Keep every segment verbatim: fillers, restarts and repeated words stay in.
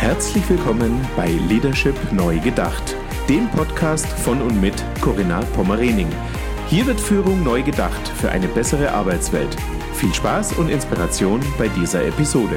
Herzlich willkommen bei Leadership neu gedacht, dem Podcast von und mit Corinna Pommerening. Hier wird Führung neu gedacht für eine bessere Arbeitswelt. Viel Spaß und Inspiration bei dieser Episode.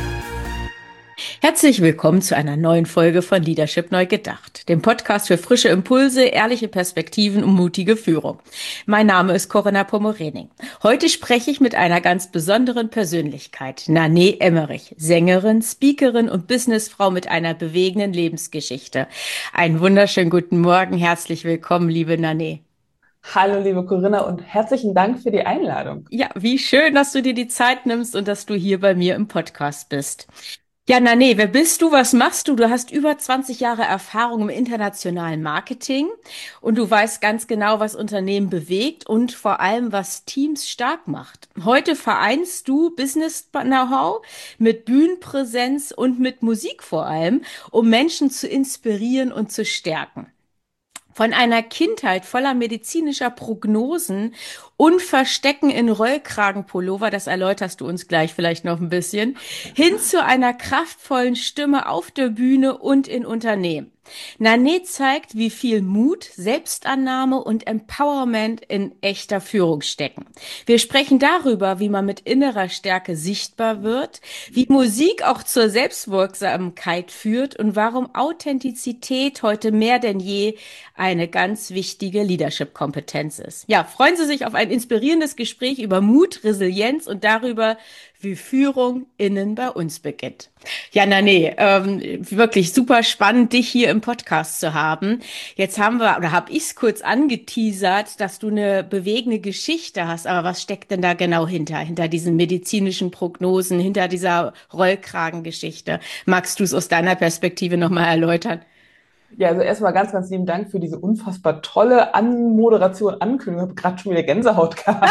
Herzlich willkommen zu einer neuen Folge von Leadership neu gedacht, dem Podcast für frische Impulse, ehrliche Perspektiven und mutige Führung. Mein Name ist Corinna Pommerening. Heute spreche ich mit einer ganz besonderen Persönlichkeit, Nanne Emmerich, Sängerin, Speakerin und Businessfrau mit einer bewegenden Lebensgeschichte. Einen wunderschönen guten Morgen, herzlich willkommen, liebe Nanne. Hallo, liebe Corinna, und herzlichen Dank für die Einladung. Ja, wie schön, dass du dir die Zeit nimmst und dass du hier bei mir im Podcast bist. Ja, Nanne, wer bist du? Was machst du? Du hast über zwanzig Jahre Erfahrung im internationalen Marketing und du weißt ganz genau, was Unternehmen bewegt und vor allem, was Teams stark macht. Heute vereinst du Business-Know-how mit Bühnenpräsenz und mit Musik vor allem, um Menschen zu inspirieren und zu stärken. Von einer Kindheit voller medizinischer Prognosen und Verstecken in Rollkragenpullover, das erläuterst du uns gleich vielleicht noch ein bisschen, hin zu einer kraftvollen Stimme auf der Bühne und in Unternehmen. Nanne zeigt, wie viel Mut, Selbstannahme und Empowerment in echter Führung stecken. Wir sprechen darüber, wie man mit innerer Stärke sichtbar wird, wie Musik auch zur Selbstwirksamkeit führt und warum Authentizität heute mehr denn je eine ganz wichtige Leadership-Kompetenz ist. Ja, freuen Sie sich auf ein inspirierendes Gespräch über Mut, Resilienz und darüber, wie Führung innen bei uns beginnt. Ja, Nanne, ähm, wirklich super spannend, dich hier im Podcast zu haben. Jetzt haben wir, oder habe ich es kurz angeteasert, dass du eine bewegende Geschichte hast. Aber was steckt denn da genau hinter, hinter diesen medizinischen Prognosen, hinter dieser Rollkragengeschichte? Magst du es aus deiner Perspektive nochmal erläutern? Ja, also erstmal ganz, ganz lieben Dank für diese unfassbar tolle Anmoderation, Ankündigung. Ich habe gerade schon wieder Gänsehaut gehabt.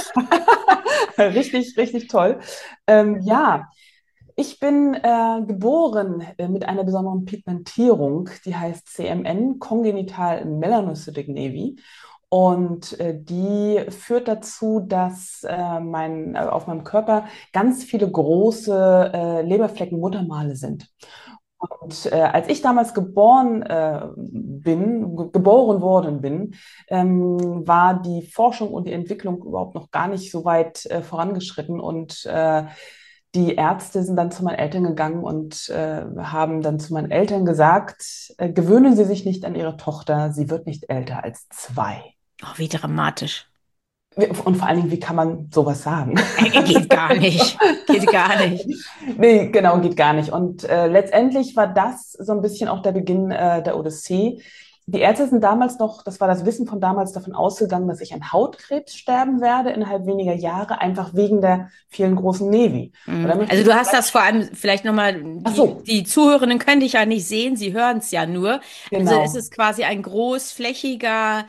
Richtig, richtig toll. Ähm, ja, ich bin äh, geboren äh, mit einer besonderen Pigmentierung, die heißt C M N, Congenital Melanocytic Nevi. Und äh, die führt dazu, dass äh, mein, äh, auf meinem Körper ganz viele große äh, Leberflecken, Muttermale sind. Und äh, als ich damals geboren äh, bin, ge- geboren worden bin, ähm, war die Forschung und die Entwicklung überhaupt noch gar nicht so weit äh, vorangeschritten. Und äh, die Ärzte sind dann zu meinen Eltern gegangen und äh, haben dann zu meinen Eltern gesagt, äh, gewöhnen Sie sich nicht an Ihre Tochter, sie wird nicht älter als zwei. Oh, wie dramatisch. Und vor allen Dingen, wie kann man sowas sagen? Äh, Geht gar nicht. Geht gar nicht. Nee, genau, geht gar nicht. Und äh, letztendlich war das so ein bisschen auch der Beginn äh, der Odyssee. Die Ärzte sind damals noch, das war das Wissen von damals, davon ausgegangen, dass ich an Hautkrebs sterben werde innerhalb weniger Jahre, einfach wegen der vielen großen Nevi. Und da Mhm. möchte Also ich du hast gleich, das vor allem, vielleicht nochmal, ach die, so, die Zuhörerinnen können dich ja nicht sehen, sie hören es ja nur. Also es genau. ist quasi ein großflächiger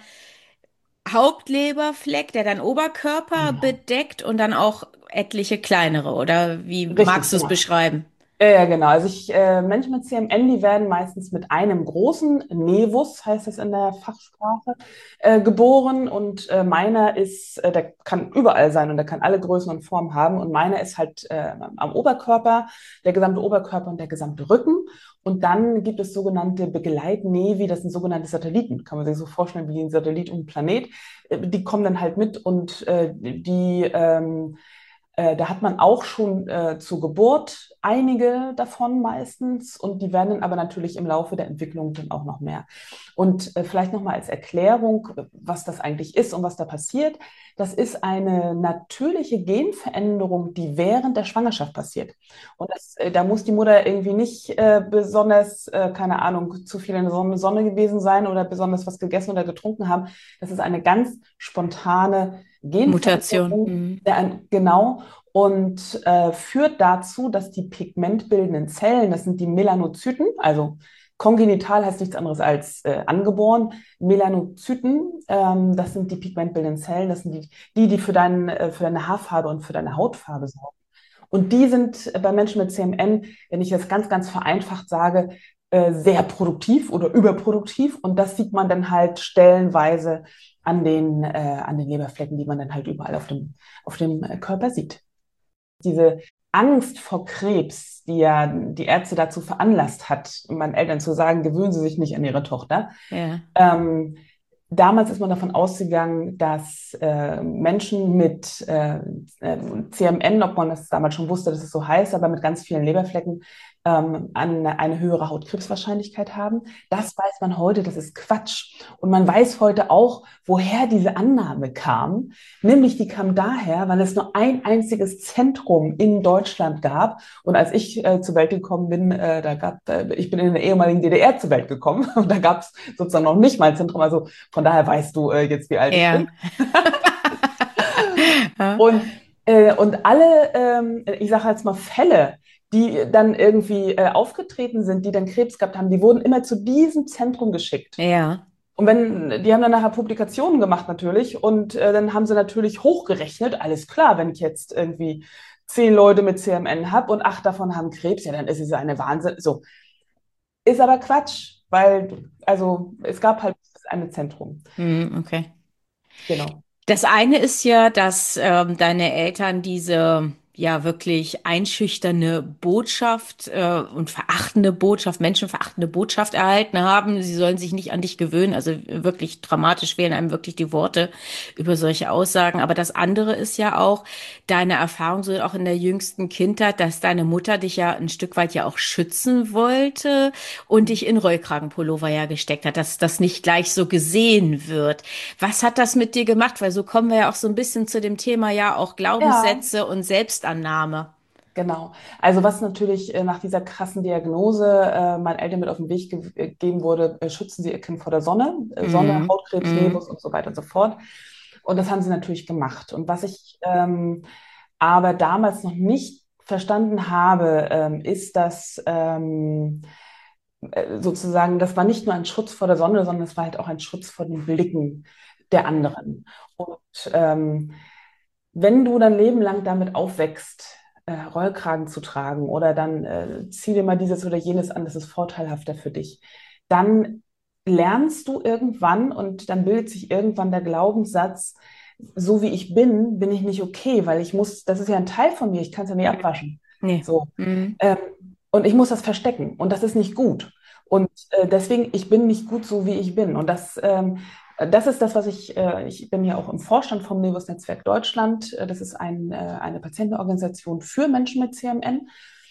Hauptleberfleck, der dein Oberkörper Genau. bedeckt und dann auch etliche kleinere, oder wie magst Richtig, du es genau. beschreiben? Ja, ja, genau. Also ich, äh, Menschen mit C M N, die werden meistens mit einem großen Nevus, heißt das in der Fachsprache, äh, geboren. Und äh, meiner ist, äh, der kann überall sein und der kann alle Größen und Formen haben. Und meiner ist halt äh, am Oberkörper, der gesamte Oberkörper und der gesamte Rücken. Und dann gibt es sogenannte Begleitnevi, das sind sogenannte Satelliten. Kann man sich so vorstellen wie ein Satellit und ein Planet. Äh, Die kommen dann halt mit und äh, die ähm, äh, da hat man auch schon äh, zur Geburt einige davon meistens und die werden dann aber natürlich im Laufe der Entwicklung dann auch noch mehr. Und äh, vielleicht nochmal als Erklärung, was das eigentlich ist und was da passiert. Das ist eine natürliche Genveränderung, die während der Schwangerschaft passiert. Und das, äh, da muss die Mutter irgendwie nicht äh, besonders, äh, keine Ahnung, zu viel in der Sonne, Sonne gewesen sein oder besonders was gegessen oder getrunken haben. Das ist eine ganz spontane Mutation. Genveränderung, Mhm. der ein, genau, und äh, führt dazu, dass die pigmentbildenden Zellen, das sind die Melanozyten, also kongenital heißt nichts anderes als äh, angeboren, Melanozyten, ähm, das sind die pigmentbildenden Zellen, das sind die, die, die für, dein, äh, für deine Haarfarbe und für deine Hautfarbe sorgen. Und die sind bei Menschen mit C M N, wenn ich das ganz, ganz vereinfacht sage, äh, sehr produktiv oder überproduktiv. Und das sieht man dann halt stellenweise an den, äh, an den Leberflecken, die man dann halt überall auf dem, auf dem Körper sieht. Diese Angst vor Krebs, die ja die Ärzte dazu veranlasst hat, meinen Eltern zu sagen, gewöhnen Sie sich nicht an Ihre Tochter. Ja. Ähm, Damals ist man davon ausgegangen, dass äh, Menschen mit äh, äh, C M N, ob man das damals schon wusste, dass es so heißt, aber mit ganz vielen Leberflecken, ähm, eine, eine höhere Hautkrebswahrscheinlichkeit haben. Das weiß man heute, das ist Quatsch. Und man weiß heute auch, woher diese Annahme kam. Nämlich die kam daher, weil es nur ein einziges Zentrum in Deutschland gab. Und als ich äh, zur Welt gekommen bin, äh, da gab, äh, ich bin in der ehemaligen D D R zur Welt gekommen und da gab es sozusagen noch nicht mal ein Zentrum. Also von daher weißt du äh, jetzt, wie alt ich Ja. bin. Und, äh, und alle, ähm, ich sage jetzt mal Fälle, die dann irgendwie äh, aufgetreten sind, die dann Krebs gehabt haben, die wurden immer zu diesem Zentrum geschickt. Ja. Und wenn, die haben dann nachher Publikationen gemacht natürlich und äh, dann haben sie natürlich hochgerechnet, alles klar, wenn ich jetzt irgendwie zehn Leute mit C M N habe und acht davon haben Krebs, ja, dann ist es eine Wahnsinn. So. Ist aber Quatsch, weil, also es gab halt das eine Zentrum. Hm, okay. Genau. Das eine ist ja, dass ähm, deine Eltern diese ja wirklich einschüchternde Botschaft äh, und verachtende Botschaft, menschenverachtende Botschaft erhalten haben. Sie sollen sich nicht an dich gewöhnen. Also wirklich dramatisch fehlen einem wirklich die Worte über solche Aussagen. Aber das andere ist ja auch deine Erfahrung so auch in der jüngsten Kindheit, dass deine Mutter dich ja ein Stück weit ja auch schützen wollte und dich in Rollkragenpullover ja gesteckt hat, dass das nicht gleich so gesehen wird. Was hat das mit dir gemacht? Weil so kommen wir ja auch so ein bisschen zu dem Thema ja auch Ja, Glaubenssätze und Selbstannahme. genau. Also was natürlich äh, nach dieser krassen Diagnose äh, meinen Eltern mit auf den Weg ge äh, gegeben wurde, äh, schützen Sie Ihr Kind vor der Sonne, äh, Sonne, Mhm. Hautkrebs, Mhm. Nevus und so weiter und so fort. Und das haben sie natürlich gemacht. Und was ich ähm, aber damals noch nicht verstanden habe, ähm, ist, dass ähm, äh, sozusagen, das war nicht nur ein Schutz vor der Sonne, sondern es war halt auch ein Schutz vor den Blicken der anderen. Und ähm, wenn du dein Leben lang damit aufwächst, äh, Rollkragen zu tragen oder dann äh, zieh dir mal dieses oder jenes an, das ist vorteilhafter für dich, dann lernst du irgendwann und dann bildet sich irgendwann der Glaubenssatz, so wie ich bin, bin ich nicht okay, weil ich muss, das ist ja ein Teil von mir, ich kann es ja nicht abwaschen. Nee. So. Mhm. Ähm, und ich muss das verstecken und das ist nicht gut. Und äh, deswegen, ich bin nicht gut so, wie ich bin. Und das, ähm, das ist das, was ich, äh, ich bin ja auch im Vorstand vom Nevus Netzwerk Deutschland. Äh, Das ist ein, äh, eine Patientenorganisation für Menschen mit C M N.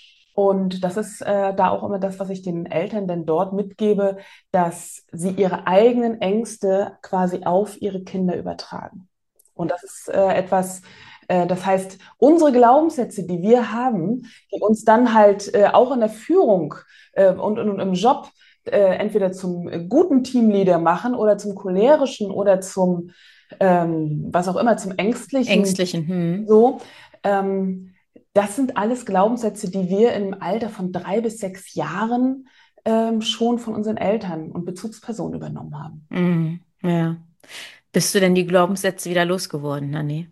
Und das ist äh, da auch immer das, was ich den Eltern denn dort mitgebe, dass sie ihre eigenen Ängste quasi auf ihre Kinder übertragen. Und das ist äh, etwas, äh, das heißt, unsere Glaubenssätze, die wir haben, die uns dann halt äh, auch in der Führung äh, und, und im Job äh, entweder zum äh, guten Teamleader machen oder zum cholerischen oder zum, ähm, was auch immer, zum ängstlichen, Ängstlichen. Hm. so. Ähm, Das sind alles Glaubenssätze, die wir im Alter von drei bis sechs Jahren ähm, schon von unseren Eltern und Bezugspersonen übernommen haben. Mhm. Ja. Bist du denn die Glaubenssätze wieder losgeworden, Nanni?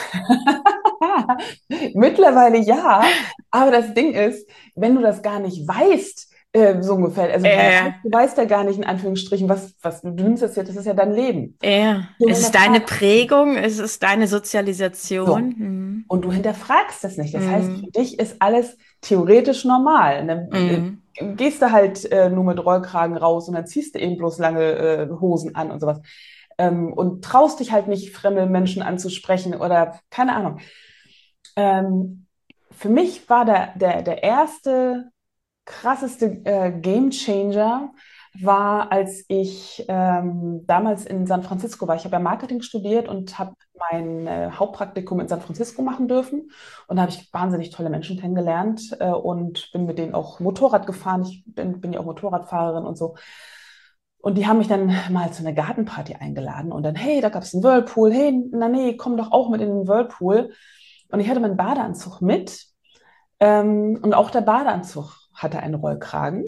Mittlerweile ja, aber das Ding ist, wenn du das gar nicht weißt, äh, so ungefähr, also was heißt, Äh, du weißt ja gar nicht in Anführungsstrichen, was, was du nimmst das jetzt, das ist ja dein Leben. äh. Du Ist es deine hinterfragst Prägung? Ist es deine Sozialisation? so. Hm. Und du hinterfragst das nicht. Das heißt, für Hm. dich ist alles theoretisch normal. Und dann äh, Hm. gehst du halt äh, nur mit Rollkragen raus und dann ziehst du eben bloß lange äh, Hosen an und sowas. Ähm, und traust dich halt nicht, fremde Menschen anzusprechen oder keine Ahnung. Ähm, für mich war der, der, der erste krasseste äh, Game Changer war, als ich ähm, damals in San Francisco war. Ich habe ja Marketing studiert und habe mein äh, Hauptpraktikum in San Francisco machen dürfen. Und da habe ich wahnsinnig tolle Menschen kennengelernt äh, und bin mit denen auch Motorrad gefahren. Ich bin, bin ja auch Motorradfahrerin und so. Und die haben mich dann mal zu einer Gartenparty eingeladen und dann, hey, da gab es einen Whirlpool. Hey, na nee, komm doch auch mit in den Whirlpool. Und ich hatte meinen Badeanzug mit ähm, und auch der Badeanzug hatte einen Rollkragen.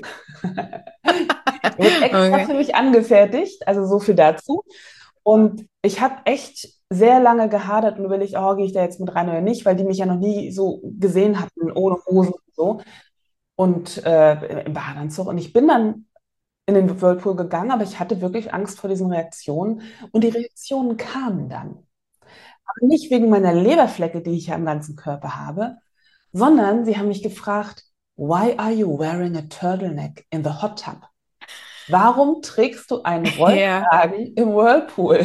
Wird extra Okay. für mich angefertigt, also so viel dazu. Und ich habe echt sehr lange gehadert und überlegt, oh, gehe ich da jetzt mit rein oder nicht, weil die mich ja noch nie so gesehen hatten, ohne Hosen und so. Und äh, im Badeanzug. Und ich bin dann in den Whirlpool gegangen, aber ich hatte wirklich Angst vor diesen Reaktionen. Und die Reaktionen kamen dann. Aber nicht wegen meiner Leberflecke, die ich ja am ganzen Körper habe, sondern sie haben mich gefragt, why are you wearing a turtleneck in the hot tub? Warum trägst du einen Ja. Rollkragen im Whirlpool?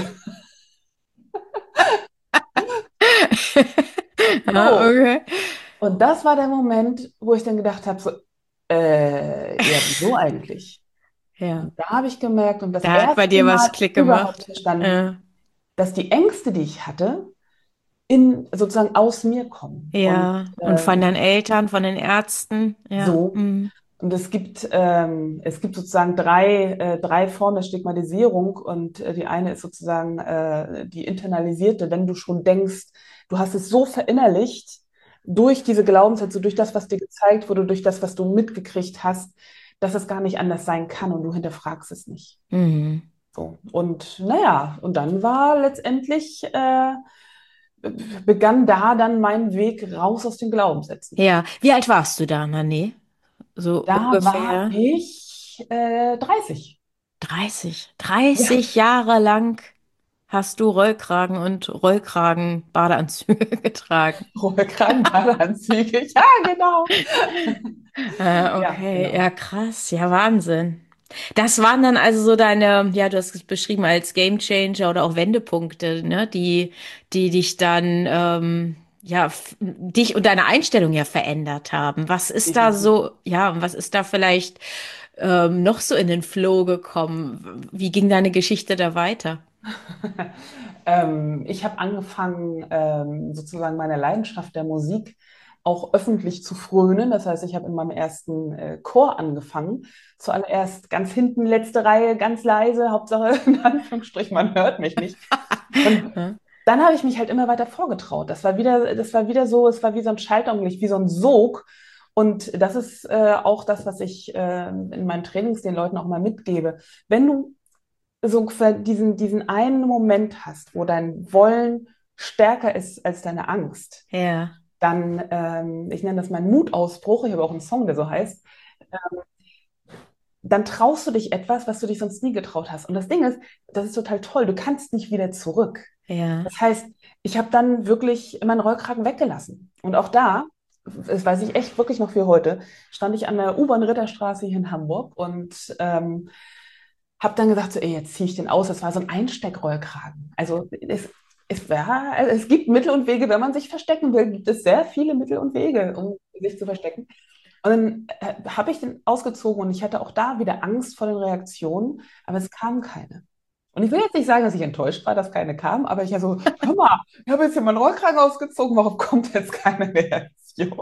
Ja, So. okay. Und das war der Moment, wo ich dann gedacht habe, so, äh, ja, wieso eigentlich? Ja. Und da habe ich gemerkt und das Da hat bei erste dir Mal was Klick überhaupt gemacht. verstanden, Ja. dass die Ängste, die ich hatte, in, sozusagen aus mir kommen. Und Ja. Und von ähm, deinen Eltern, von den Ärzten. Ja. so. Mhm. Und es gibt, ähm, es gibt sozusagen drei, äh, drei Formen der Stigmatisierung. Und äh, die eine ist sozusagen äh, die internalisierte, wenn du schon denkst, du hast es so verinnerlicht durch diese Glaubenssätze, durch das, was dir gezeigt wurde, durch das, was du mitgekriegt hast, dass es gar nicht anders sein kann und du hinterfragst es nicht. Mhm. So. Und naja, und dann war letztendlich, äh, begann da dann mein Weg raus aus den Glaubenssätzen. Ja. Wie alt warst du da, Nane? So Da war ungefähr ich äh, dreißig. dreißig. Ja, dreißig Jahre lang hast du Rollkragen und Rollkragen-Badeanzüge getragen. Rollkragenbadeanzüge. Ja, genau. Äh, Ja, okay, genau. ja, krass, ja, Wahnsinn. Das waren dann also so deine, ja, du hast es beschrieben als Gamechanger oder auch Wendepunkte, ne, die, die dich dann, ähm, ja, f- dich und deine Einstellung ja verändert haben. Was ist da Definitiv. so, ja, und was ist da vielleicht ähm, noch so in den Flow gekommen? Wie ging deine Geschichte da weiter? Ähm, ich habe angefangen, ähm, sozusagen meiner Leidenschaft der Musik auch öffentlich zu frönen. Das heißt, ich habe in meinem ersten äh, Chor angefangen. Zuallererst ganz hinten, letzte Reihe, ganz leise, Hauptsache in Anführungsstrichen, man hört mich nicht. Und Ja, dann habe ich mich halt immer weiter vorgetraut. Das war wieder, das war wieder so, es war wie so ein Schalter umgelegt, wie so ein Sog. Und das ist äh, auch das, was ich äh, in meinen Trainings den Leuten auch mal mitgebe. Wenn du so diesen, diesen einen Moment hast, wo dein Wollen stärker ist als deine Angst, ja, dann, ähm, ich nenne das meinen Mutausbruch, ich habe auch einen Song, der so heißt, dann traust du dich etwas, was du dich sonst nie getraut hast. Und das Ding ist, das ist total toll, du kannst nicht wieder zurück. ja. Das heißt, ich habe dann wirklich meinen Rollkragen weggelassen. Und auch da, das weiß ich echt wirklich noch für heute, stand ich an der U-Bahn-Ritterstraße hier in Hamburg und ähm, habe dann gesagt, so, ey, jetzt ziehe ich den aus. Das war so ein Einsteckrollkragen. Also es, es, war, also es gibt Mittel und Wege, wenn man sich verstecken will, gibt es sehr viele Mittel und Wege, um sich zu verstecken. Und dann äh, habe ich den ausgezogen und ich hatte auch da wieder Angst vor den Reaktionen, aber es kam keine. Und ich will jetzt nicht sagen, dass ich enttäuscht war, dass keine kam, aber ich ja so, hör mal, ich habe jetzt hier meinen Rollkragen ausgezogen, warum kommt jetzt keine Reaktion?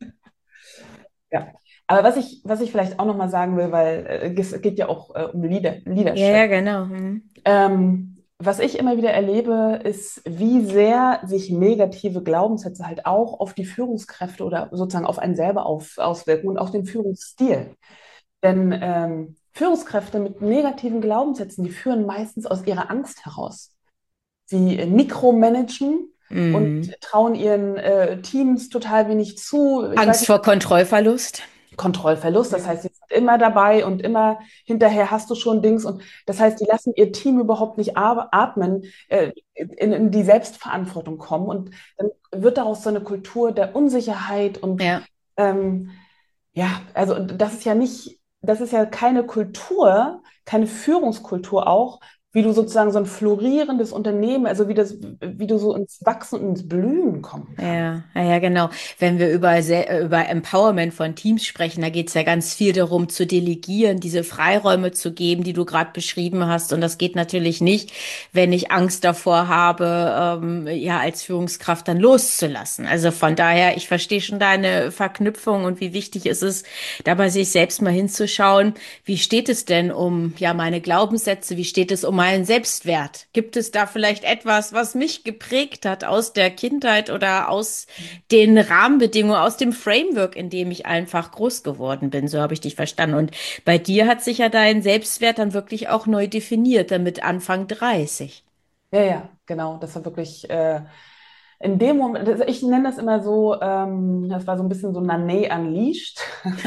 Ja. Aber was ich, was ich vielleicht auch nochmal sagen will, weil äh, es geht ja auch äh, um Leader, Ja, Leadership. ja, genau. Hm. Ähm, was ich immer wieder erlebe, ist, wie sehr sich negative Glaubenssätze halt auch auf die Führungskräfte oder sozusagen auf einen selber auf, auswirken und auch den Führungsstil. Denn ähm, Führungskräfte mit negativen Glaubenssätzen, die führen meistens aus ihrer Angst heraus. Sie äh, mikromanagen und Mhm. trauen ihren äh, Teams total wenig zu. Ich weiß Angst nicht, vor Kontrollverlust. Kontrollverlust. Das Mhm. heißt, sie sind immer dabei und immer hinterher hast du schon Dings. Und das heißt, die lassen ihr Team überhaupt nicht atmen, äh, in, in die Selbstverantwortung kommen. Und dann wird daraus so eine Kultur der Unsicherheit und Ja. ähm, ja, also das ist ja nicht, das ist ja keine Kultur, keine Führungskultur auch, wie du sozusagen so ein florierendes Unternehmen, also wie das, wie du so ins Wachsen und ins Blühen kommen kannst. Ja, ja, ja, genau. Wenn wir über, Se- äh, über Empowerment von Teams sprechen, da geht es ja ganz viel darum, zu delegieren, diese Freiräume zu geben, die du gerade beschrieben hast. Und das geht natürlich nicht, wenn ich Angst davor habe, ähm, ja, als Führungskraft dann loszulassen. Also von daher, ich verstehe schon deine Verknüpfung und wie wichtig es ist, da bei sich selbst mal hinzuschauen, wie steht es denn um, ja, meine Glaubenssätze, wie steht es um meinen Selbstwert? Gibt es da vielleicht etwas, was mich geprägt hat aus der Kindheit oder aus den Rahmenbedingungen, aus dem Framework, in dem ich einfach groß geworden bin? So habe ich dich verstanden. Und bei dir hat sich ja dein Selbstwert dann wirklich auch neu definiert, dann mit Anfang dreißig. Ja, ja, genau. Das war wirklich äh, in dem Moment, das- ich nenne das immer so, ähm, das war so ein bisschen so Nanay Unleashed.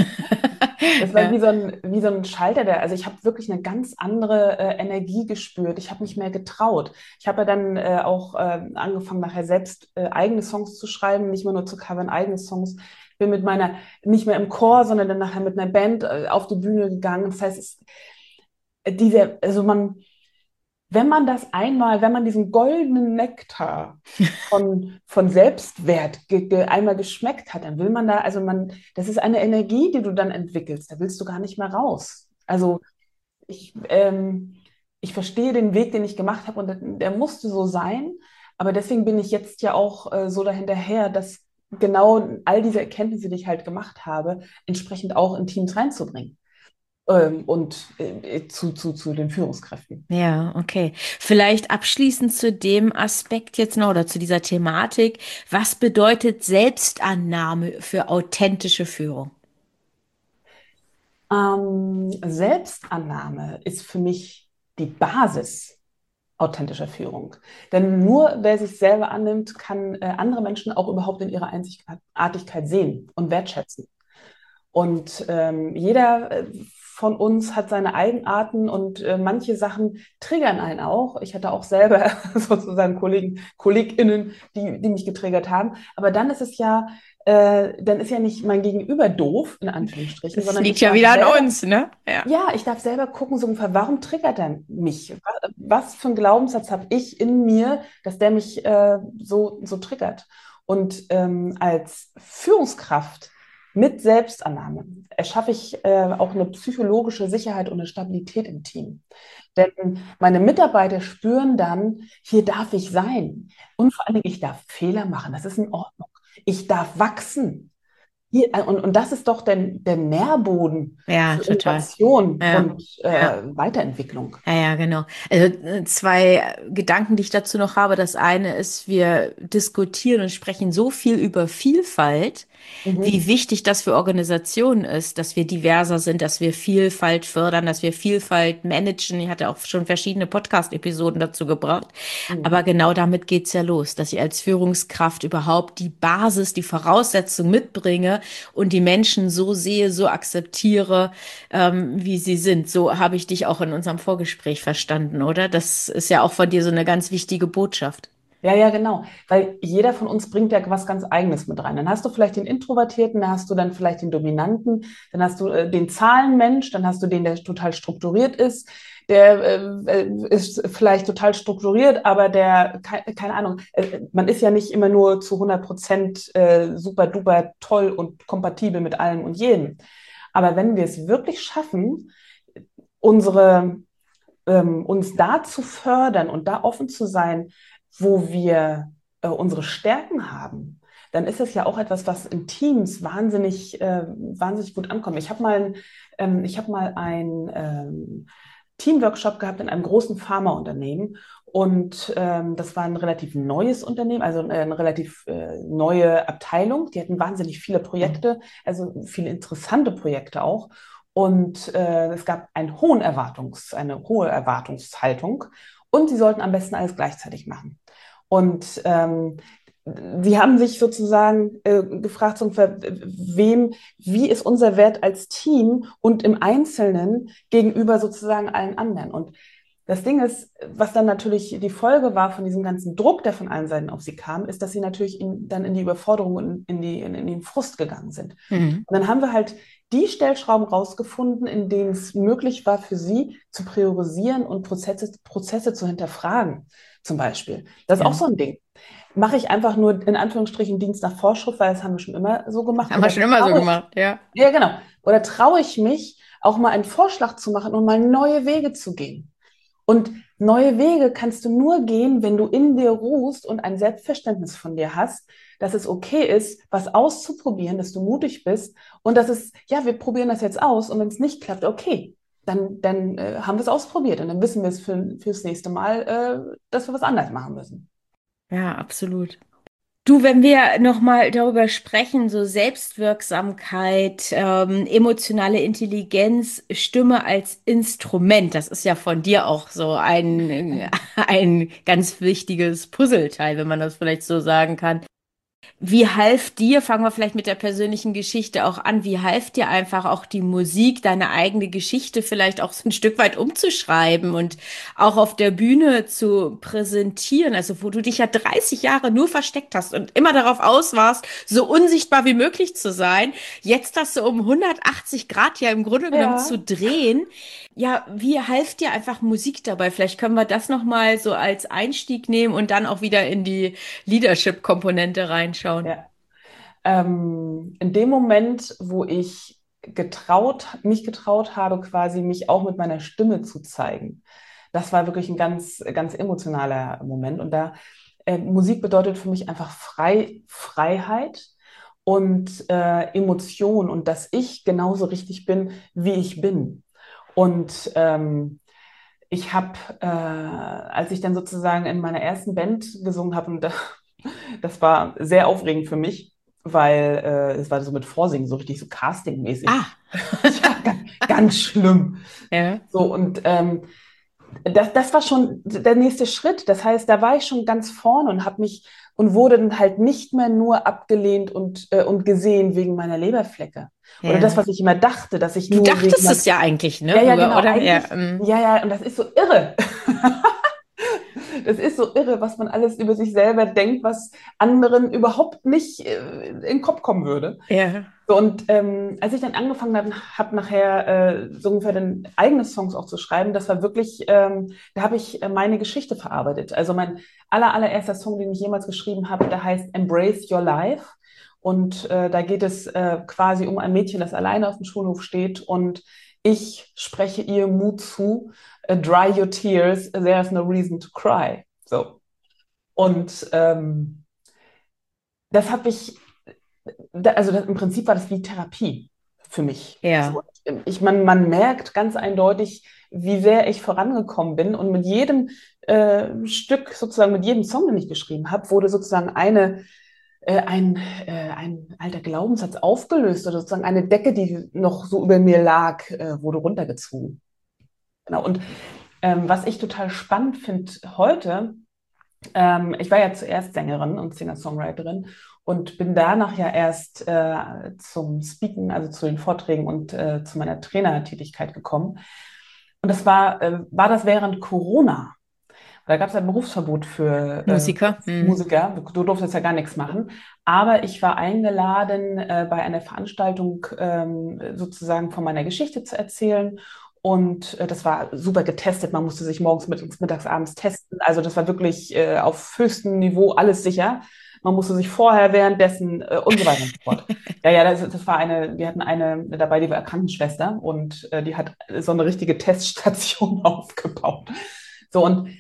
Das war wie Ja. so ein, wie so ein Schalter, der, also ich habe wirklich eine ganz andere äh, Energie gespürt. Ich habe mich mehr getraut. Ich habe ja dann äh, auch äh, angefangen, nachher selbst äh, eigene Songs zu schreiben, nicht mehr nur zu covern, eigene Songs. bin mit meiner, nicht mehr im Chor, sondern dann nachher mit einer Band äh, auf die Bühne gegangen. Das heißt, es, diese, also man, wenn man das einmal, wenn man diesen goldenen Nektar von, von Selbstwert ge, ge, einmal geschmeckt hat, dann will man da, also man, das ist eine Energie, die du dann entwickelst, da willst du gar nicht mehr raus. Also ich, ähm, ich verstehe den Weg, den ich gemacht habe und der, der musste so sein, aber deswegen bin ich jetzt ja auch äh, so dahinterher, dass genau all diese Erkenntnisse, die ich halt gemacht habe, entsprechend auch in Teams reinzubringen ähm, und äh, zu, zu, zu den Führungskräften. Ja, okay. Vielleicht abschließend zu dem Aspekt jetzt noch oder zu dieser Thematik. Was bedeutet Selbstannahme für authentische Führung? Ähm, Selbstannahme ist für mich die Basis authentischer Führung. Denn nur wer sich selber annimmt, kann äh, andere Menschen auch überhaupt in ihrer Einzigartigkeit sehen und wertschätzen. Und ähm, jeder äh, von uns hat seine Eigenarten und äh, manche Sachen triggern einen auch. Ich hatte auch selber sozusagen Kollegen, KollegInnen, die, die mich getriggert haben. Aber dann ist es ja, äh, dann ist ja nicht mein Gegenüber doof, in Anführungsstrichen, Das sondern liegt ich ja darf wieder selber an uns, ne? Ja. ja, ich darf selber gucken, so ungefähr, warum triggert er mich? Was, was für einen Glaubenssatz habe ich in mir, dass der mich äh, so, so triggert? Und ähm, als Führungskraft mit Selbstannahme erschaffe ich äh, auch eine psychologische Sicherheit und eine Stabilität im Team. Denn meine Mitarbeiter spüren dann, hier darf ich sein. Und vor allen Dingen, ich darf Fehler machen. Das ist in Ordnung. Ich darf wachsen. Hier, äh, und, und das ist doch der, der Nährboden Ja, für total. Innovation Ja, und äh, ja. Weiterentwicklung. Ja, ja, genau. Also äh, zwei Gedanken, die ich dazu noch habe. Das eine ist, wir diskutieren und sprechen so viel über Vielfalt, wie Mhm. wichtig das für Organisationen ist, dass wir diverser sind, dass wir Vielfalt fördern, dass wir Vielfalt managen. Ich hatte auch schon verschiedene Podcast-Episoden dazu gebracht. Aber Mhm. genau damit geht's ja los, dass ich als Führungskraft überhaupt die Basis, die Voraussetzung mitbringe und die Menschen so sehe, so akzeptiere, ähm, wie sie sind. So habe ich dich auch in unserem Vorgespräch verstanden, oder? Das ist ja auch von dir so eine ganz wichtige Botschaft. Ja, ja, genau. Weil jeder von uns bringt ja was ganz Eigenes mit rein. Dann hast du vielleicht den Introvertierten, dann hast du dann vielleicht den Dominanten, dann hast du äh, den Zahlenmensch, dann hast du den, der total strukturiert ist. Der äh, äh, ist vielleicht total strukturiert, aber der, keine, keine Ahnung, äh, man ist ja nicht immer nur zu hundert Prozent äh, super duper toll und kompatibel mit allem und jedem. Aber wenn wir es wirklich schaffen, unsere, ähm, uns da zu fördern und da offen zu sein, wo wir äh, unsere Stärken haben, dann ist es ja auch etwas, was in Teams wahnsinnig, äh, wahnsinnig gut ankommt. Ich habe mal, ähm, ich habe mal ein ähm, Teamworkshop gehabt in einem großen Pharmaunternehmen und ähm, das war ein relativ neues Unternehmen, also äh, eine relativ äh, neue Abteilung. Die hatten wahnsinnig viele Projekte, also viele interessante Projekte auch. Und äh, es gab einen hohen Erwartungs, eine hohe Erwartungshaltung und sie sollten am besten alles gleichzeitig machen. Und ähm, sie haben sich sozusagen äh, gefragt, so, wem, wie ist unser Wert als Team und im Einzelnen gegenüber sozusagen allen anderen. Und das Ding ist, was dann natürlich die Folge war von diesem ganzen Druck, der von allen Seiten auf sie kam, ist, dass sie natürlich in, dann in die Überforderung und in, die, in, in den Frust gegangen sind. Mhm. Und dann haben wir halt die Stellschrauben rausgefunden, in denen es möglich war für sie zu priorisieren und Prozesse, Prozesse zu hinterfragen, zum Beispiel. Das ist auch Ja. so ein Ding. Mache ich einfach nur in Anführungsstrichen Dienst nach Vorschrift, weil das haben wir schon immer so gemacht. Haben wir Oder schon immer so traue ich, gemacht, ja. ja, genau. Oder traue ich mich, auch mal einen Vorschlag zu machen und mal neue Wege zu gehen? Und neue Wege kannst du nur gehen, wenn du in dir ruhst und ein Selbstverständnis von dir hast, dass es okay ist, was auszuprobieren, dass du mutig bist und dass es, ja, wir probieren das jetzt aus und wenn es nicht klappt, okay, dann, dann äh, haben wir es ausprobiert und dann wissen wir es für, fürs nächste Mal, äh, dass wir was anderes machen müssen. Ja, absolut. Du, wenn wir nochmal darüber sprechen, so Selbstwirksamkeit, ähm, emotionale Intelligenz, Stimme als Instrument, das ist ja von dir auch so ein, ein ganz wichtiges Puzzleteil, wenn man das vielleicht so sagen kann. Wie half dir, fangen wir vielleicht mit der persönlichen Geschichte auch an, wie half dir einfach auch die Musik, deine eigene Geschichte vielleicht auch so ein Stück weit umzuschreiben und auch auf der Bühne zu präsentieren, also wo du dich ja dreißig Jahre nur versteckt hast und immer darauf aus warst, so unsichtbar wie möglich zu sein. Jetzt hast du um hundertachtzig Grad ja im Grunde genommen Ja. zu drehen. Ja, wie half dir einfach Musik dabei? Vielleicht können wir das nochmal so als Einstieg nehmen und dann auch wieder in die Leadership-Komponente reinschauen. Ja. Ähm, in dem Moment, wo ich getraut, mich getraut habe, quasi mich auch mit meiner Stimme zu zeigen, das war wirklich ein ganz, ganz emotionaler Moment. Und da äh, Musik bedeutet für mich einfach frei, Freiheit und äh, Emotion und dass ich genauso richtig bin, wie ich bin. Und ähm, ich habe, äh, als ich dann sozusagen in meiner ersten Band gesungen habe, und da, das war sehr aufregend für mich, weil äh, es war so mit Vorsingen, so richtig so castingmäßig. Ah, Ja, ganz, ganz schlimm. ja. So, und ähm, das, das war schon der nächste Schritt. Das heißt, da war ich schon ganz vorne und habe mich und wurde dann halt nicht mehr nur abgelehnt und, äh, und gesehen wegen meiner Leberflecke. Oder das, Ja. was ich immer dachte, dass ich Du nur wegen dachtest meiner, es ja eigentlich, ne, ja, ja, früher, genau, oder? Ja, eigentlich, ähm, ja, ja, und das ist so irre. Das ist so irre, was man alles über sich selber denkt, was anderen überhaupt nicht äh, in den Kopf kommen würde. ja, So, und ähm, als ich dann angefangen habe, hab nachher äh, so ungefähr dann eigene Songs auch zu schreiben, das war wirklich, ähm, da habe ich äh, meine Geschichte verarbeitet. Also mein aller, allererster Song, den ich jemals geschrieben habe, der heißt Embrace Your Life. Und äh, da geht es äh, quasi um ein Mädchen, das alleine auf dem Schulhof steht und ich spreche ihr Mut zu. äh, Dry your tears, there's no reason to cry. So. Und ähm, das habe ich da, also das, im Prinzip war das wie Therapie für mich. ja. So, ich, man, man merkt ganz eindeutig, wie sehr ich vorangekommen bin. Und mit jedem äh, Stück, sozusagen mit jedem Song, den ich geschrieben habe, wurde sozusagen eine, äh, ein, äh, ein alter Glaubenssatz aufgelöst oder sozusagen eine Decke, die noch so über mir lag, äh, wurde runtergezogen. Genau. Und ähm, was ich total spannend finde heute, ähm, ich war ja zuerst Sängerin und Singer-Songwriterin und bin danach ja erst äh, zum Speaken, also zu den Vorträgen und äh, zu meiner Trainertätigkeit gekommen. Und das war, äh, war das während Corona. Da gab es ein Berufsverbot für äh, Musiker. Hm. Musiker. Du durftest ja gar nichts machen. Aber ich war eingeladen, äh, bei einer Veranstaltung ähm, sozusagen von meiner Geschichte zu erzählen. Und äh, das war super getestet. Man musste sich morgens, mittags, mittags, abends testen. Also das war wirklich äh, auf höchstem Niveau alles sicher. Man musste sich vorher, währenddessen äh, und so weiter und so fort. Ja, ja, das, das war eine, wir hatten eine dabei, die war Krankenschwester und äh, die hat so eine richtige Teststation aufgebaut. So, und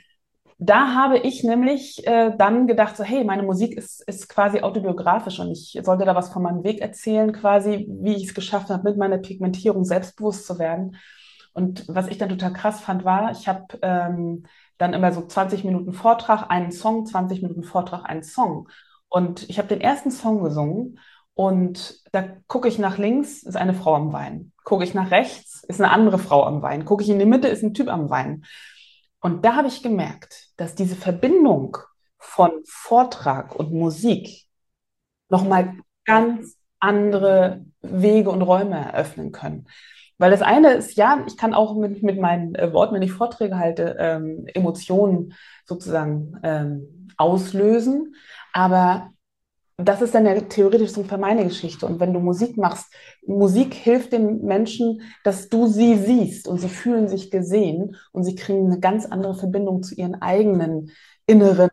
da habe ich nämlich äh, dann gedacht, so, hey, meine Musik ist, ist quasi autobiografisch und ich sollte da was von meinem Weg erzählen, quasi, wie ich es geschafft habe, mit meiner Pigmentierung selbstbewusst zu werden. Und was ich dann total krass fand, war, ich habe ähm, dann immer so zwanzig Minuten Vortrag, einen Song, zwanzig Minuten Vortrag, einen Song. Und ich habe den ersten Song gesungen und da gucke ich nach links, ist eine Frau am Weinen. Gucke ich nach rechts, ist eine andere Frau am Weinen. Gucke ich in die Mitte, ist ein Typ am Weinen. Und da habe ich gemerkt, dass diese Verbindung von Vortrag und Musik nochmal ganz andere Wege und Räume eröffnen können. Weil das eine ist, ja, ich kann auch mit, mit meinen äh, Worten, wenn ich Vorträge halte, ähm, Emotionen sozusagen ähm, auslösen. Aber das ist dann ja theoretisch so für meine Geschichte. Und wenn du Musik machst, Musik hilft den Menschen, dass du sie siehst und sie fühlen sich gesehen und sie kriegen eine ganz andere Verbindung zu ihren eigenen inneren,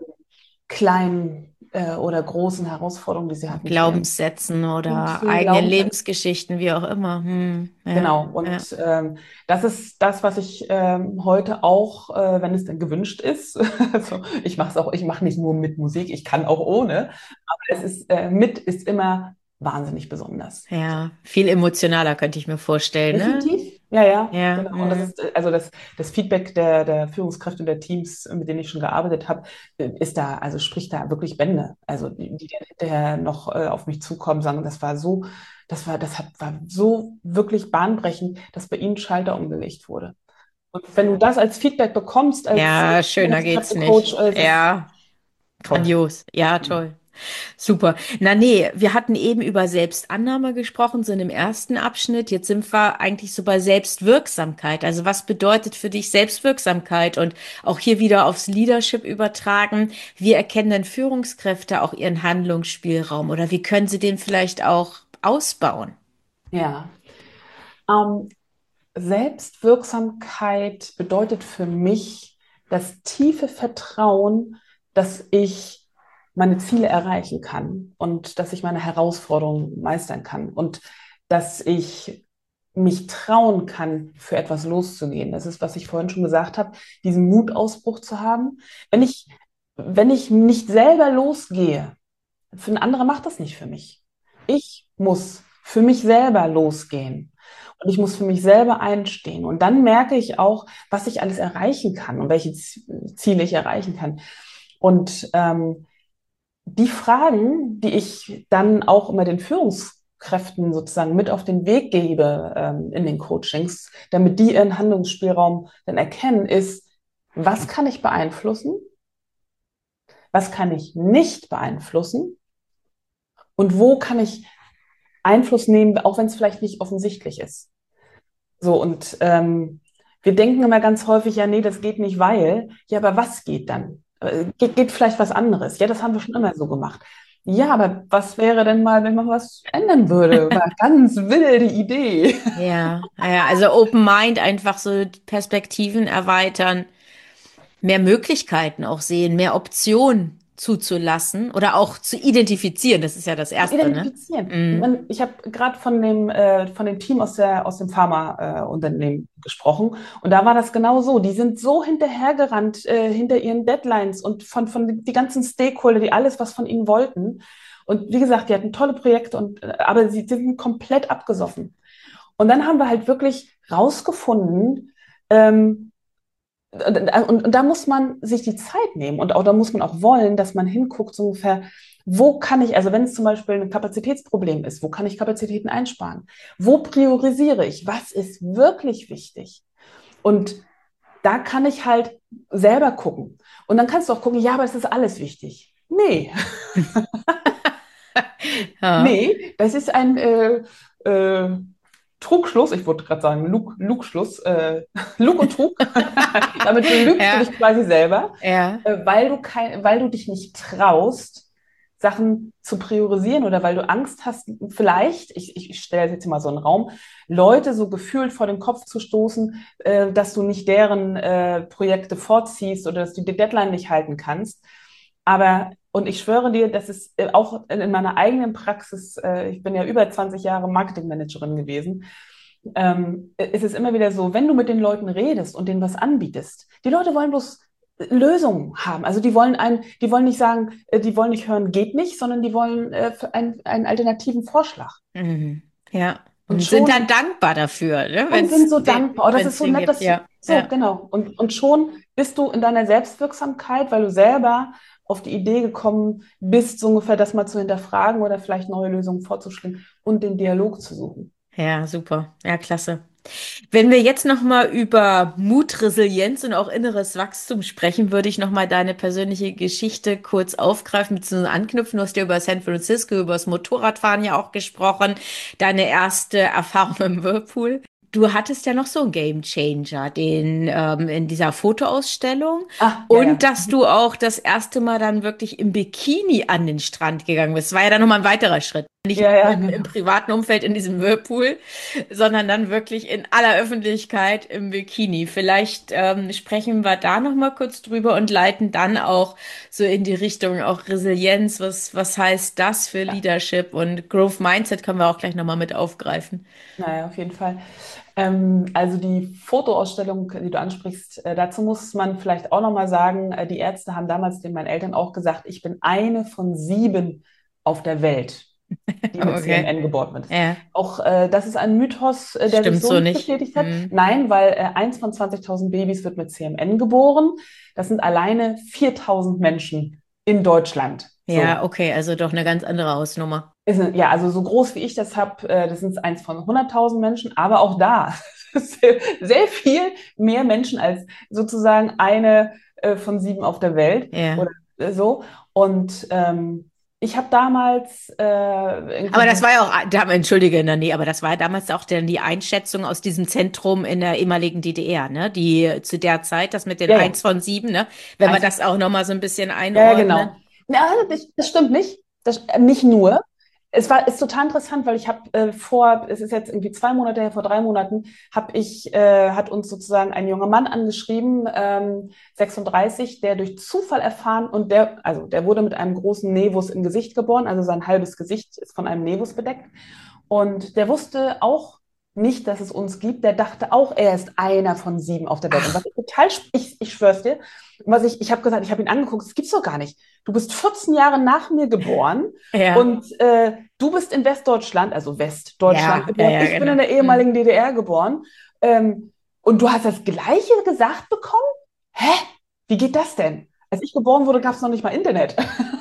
kleinen äh, oder großen Herausforderungen, die sie hatten mit ihrem Glaubenssätzen oder Gefühl, eigenen Glaubenssatz. Lebensgeschichten, wie auch immer. Hm, ja, Genau, ja. und ähm, das ist das, was ich ähm, heute auch, äh, wenn es denn gewünscht ist, also ich mache es auch, ich mache nicht nur mit Musik, ich kann auch ohne, aber es ist äh, mit ist immer wahnsinnig besonders. Ja, viel emotionaler könnte ich mir vorstellen, ne? Definitiv. Ja, ja, Ja, genau. Und das hm. ist äh, also das, das Feedback der, der Führungskräfte und der Teams, mit denen ich schon gearbeitet habe, äh, ist da, also spricht da wirklich Bände. Also die, die dann hinterher noch äh, auf mich zukommen, sagen, das war so, das war, das hat, war so wirklich bahnbrechend, dass bei ihnen Schalter umgelegt wurde. Und wenn du das als Feedback bekommst, als Ja, schöner geht's Führungskräftecoach, nicht. äh, es ist Ja, toll. grandios. Ja, toll. Super. Na nee, wir hatten eben über Selbstannahme gesprochen, so in dem ersten Abschnitt. Jetzt sind wir eigentlich so bei Selbstwirksamkeit. Also was bedeutet für dich Selbstwirksamkeit? Und auch hier wieder aufs Leadership übertragen. Wie erkennen denn Führungskräfte auch ihren Handlungsspielraum oder wie können sie den vielleicht auch ausbauen? Ja. Ähm, Selbstwirksamkeit bedeutet für mich das tiefe Vertrauen, dass ich meine Ziele erreichen kann und dass ich meine Herausforderungen meistern kann und dass ich mich trauen kann, für etwas loszugehen. Das ist, was ich vorhin schon gesagt habe, diesen Mutausbruch zu haben. Wenn ich, wenn ich nicht selber losgehe, für ein anderer macht das nicht für mich. Ich muss für mich selber losgehen. Und ich muss für mich selber einstehen. Und dann merke ich auch, was ich alles erreichen kann und welche Ziele ich erreichen kann. Und ähm, die Fragen, die ich dann auch immer den Führungskräften sozusagen mit auf den Weg gebe ähm, in den Coachings, damit die ihren Handlungsspielraum dann erkennen, ist, was kann ich beeinflussen? Was kann ich nicht beeinflussen? Und wo kann ich Einfluss nehmen, auch wenn es vielleicht nicht offensichtlich ist? So, und ähm, wir denken immer ganz häufig, ja, nee, das geht nicht, weil, ja, aber was geht dann? Äh, geht, geht vielleicht was anderes? Ja, das haben wir schon immer so gemacht. Ja, aber was wäre denn mal, wenn man was ändern würde? War eine ganz wilde Idee. Ja, ja, also Open Mind, einfach so Perspektiven erweitern, mehr Möglichkeiten auch sehen, mehr Optionen zuzulassen oder auch zu identifizieren. Das ist ja das Zu Erste, ne? identifizieren. Mhm. Man, ich habe gerade von dem, äh, von dem Team aus, der, aus dem Pharmaunternehmen äh, gesprochen und da war das genau so. Die sind so hinterhergerannt äh, hinter ihren Deadlines und von, von die ganzen Stakeholder, die alles was von ihnen wollten. Und wie gesagt, die hatten tolle Projekte, und, äh, aber sie sind komplett abgesoffen. Und dann haben wir halt wirklich rausgefunden, ähm, und, und da muss man sich die Zeit nehmen und auch da muss man auch wollen, dass man hinguckt, so ungefähr, wo kann ich, also wenn es zum Beispiel ein Kapazitätsproblem ist, wo kann ich Kapazitäten einsparen? Wo priorisiere ich? Was ist wirklich wichtig? Und da kann ich halt selber gucken. Und dann kannst du auch gucken, ja, aber es ist alles wichtig. Nee, Ja, nee, das ist ein äh, äh, Trugschluss. Ich wollte gerade sagen, Lug, Lugschluss, äh, Lug und Trug. Damit belügst du ja, dich quasi selber, ja. äh, weil du kein, weil du dich nicht traust, Sachen zu priorisieren oder weil du Angst hast, vielleicht, ich, ich stelle jetzt mal so einen Raum, Leute so gefühlt vor den Kopf zu stoßen, äh, dass du nicht deren äh, Projekte vorziehst oder dass du die Deadline nicht halten kannst. Aber, und ich schwöre dir, das ist äh, auch in, in meiner eigenen Praxis, äh, ich bin ja über zwanzig Jahre Marketingmanagerin gewesen, ähm, ist es immer wieder so, wenn du mit den Leuten redest und denen was anbietest, die Leute wollen bloß Lösungen haben. Also die wollen ein, die wollen nicht sagen, äh, die wollen nicht hören, geht nicht, sondern die wollen äh, einen, einen alternativen Vorschlag. Mhm. Ja. Und Und sind dann schon, dankbar dafür, ne? Wenn und sind es so den, dankbar. Oh, das wenn ist es so den nett, gibt. dass du, Ja, so, ja. genau. Und, und schon bist du in deiner Selbstwirksamkeit, weil du selber auf die Idee gekommen bist, so ungefähr das mal zu hinterfragen oder vielleicht neue Lösungen vorzuschlagen und den Dialog zu suchen. Ja, super. Ja, klasse. Wenn wir jetzt noch mal über Mut, Resilienz und auch inneres Wachstum sprechen, würde ich noch mal deine persönliche Geschichte kurz aufgreifen bzw. anknüpfen. Du hast ja über San Francisco, über das Motorradfahren ja auch gesprochen, deine erste Erfahrung im Whirlpool. Du hattest ja noch so einen Game Changer, den ähm, in dieser Fotoausstellung Ah, ja, und ja. dass du auch das erste Mal dann wirklich im Bikini an den Strand gegangen bist. War ja dann nochmal ein weiterer Schritt. Nicht Ja, ja, nur im, im genau. privaten Umfeld in diesem Whirlpool, sondern dann wirklich in aller Öffentlichkeit im Bikini. Vielleicht ähm, sprechen wir da noch mal kurz drüber und leiten dann auch so in die Richtung auch Resilienz. Was, was heißt das für Ja. Leadership und Growth Mindset können wir auch gleich noch mal mit aufgreifen. Naja, auf jeden Fall. Ähm, also die Fotoausstellung, die du ansprichst, äh, dazu muss man vielleicht auch nochmal sagen, äh, die Ärzte haben damals den meinen Eltern auch gesagt, ich bin eine von sieben auf der Welt, die mit Okay. C M N geboren wird. Ja, Auch äh, das ist ein Mythos, äh, der sich stimmt so so nicht nicht. bestätigt hat. Hm. Nein, weil äh, eins von zwanzigtausend Babys wird mit C M N geboren. Das sind alleine viertausend Menschen in Deutschland. Ja, So. okay, also doch eine ganz andere Hausnummer. Ist, ein- ja, also so groß wie ich das habe, äh, das sind eins von hunderttausend Menschen, aber auch da sehr, sehr viel mehr Menschen als sozusagen eine äh, von sieben auf der Welt Ja. oder äh, so. Und ähm, ich habe damals äh, Aber irgendwie das die, war ja auch, da, entschuldige, na, nee, aber das war ja damals auch dann die Einschätzung aus diesem Zentrum in der ehemaligen D D R, ne? Die zu der Zeit, das mit den ja, ja, eins von sieben, ne? Wenn wir eins, das auch nochmal so ein bisschen ja, ja, einordnen. genau. Ja, das, das stimmt nicht. Das, äh, nicht nur. Es war, ist total interessant, weil ich habe äh, vor, es ist jetzt irgendwie zwei Monate her, vor drei Monaten, habe ich, äh, hat uns sozusagen ein junger Mann angeschrieben, ähm, sechsunddreißig, der durch Zufall erfahren und der, also der wurde mit einem großen Nevus im Gesicht geboren, also sein halbes Gesicht ist von einem Nevus bedeckt. Und der wusste auch nicht, dass es uns gibt. Der dachte auch, er ist einer von sieben auf der Welt. Und was Ach, ich total, ich, ich schwör's dir, was ich, ich habe gesagt, ich habe ihn angeguckt, das gibt's doch gar nicht. Du bist vierzehn Jahre nach mir geboren ja, und äh, du bist in Westdeutschland, also Westdeutschland ja, ja, geboren. ja, Ich bin in genau. der Hm. ehemaligen D D R geboren. Ähm, und du hast das Gleiche gesagt bekommen? Hä? Wie geht das denn? Als ich geboren wurde, gab es noch nicht mal Internet.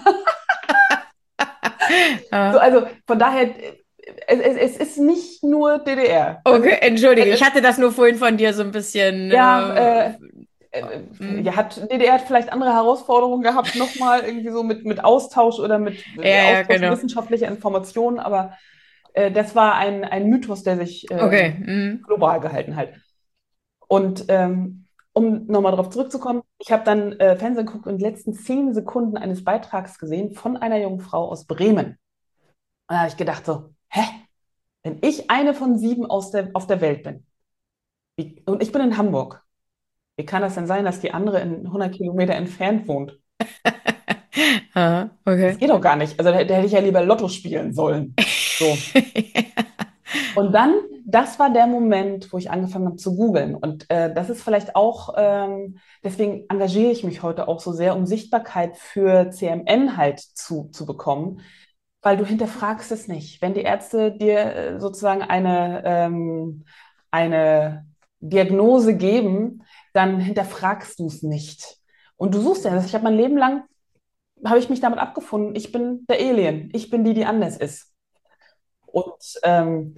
So, Ja. also von daher, äh, es, es, es ist nicht nur D D R. Also Okay, entschuldige, es ich ist, hatte das nur vorhin von dir so ein bisschen. ja, Äh, äh, äh, ja, hm. hat D D R hat vielleicht andere Herausforderungen gehabt, nochmal irgendwie so mit, mit Austausch oder mit äh, Ja, ja, Austausch genau. wissenschaftlicher Informationen, aber äh, das war ein, ein Mythos, der sich Okay. ähm, Hm. global gehalten hat. Und ähm, um nochmal darauf zurückzukommen, ich habe dann äh, Fernsehen geguckt und die letzten zehn Sekunden eines Beitrags gesehen von einer jungen Frau aus Bremen. Und da habe ich gedacht so, hä? Wenn ich eine von sieben aus der, auf der Welt bin, wie, und ich bin in Hamburg, wie kann das denn sein, dass die andere in hundert Kilometer entfernt wohnt? Ah, Das okay. geht doch gar nicht. Also da, da hätte ich ja lieber Lotto spielen sollen. So. Und dann, das war der Moment, wo ich angefangen habe zu googeln. Und äh, das ist vielleicht auch, ähm, deswegen engagiere ich mich heute auch so sehr, um Sichtbarkeit für C M N halt zu, zu bekommen, weil du hinterfragst es nicht. Wenn die Ärzte dir äh, sozusagen eine, ähm, eine Diagnose geben, dann hinterfragst du es nicht. Und du suchst ja, also ich habe mein Leben lang, habe ich mich damit abgefunden, ich bin der Alien, ich bin die, die anders ist. Und ähm,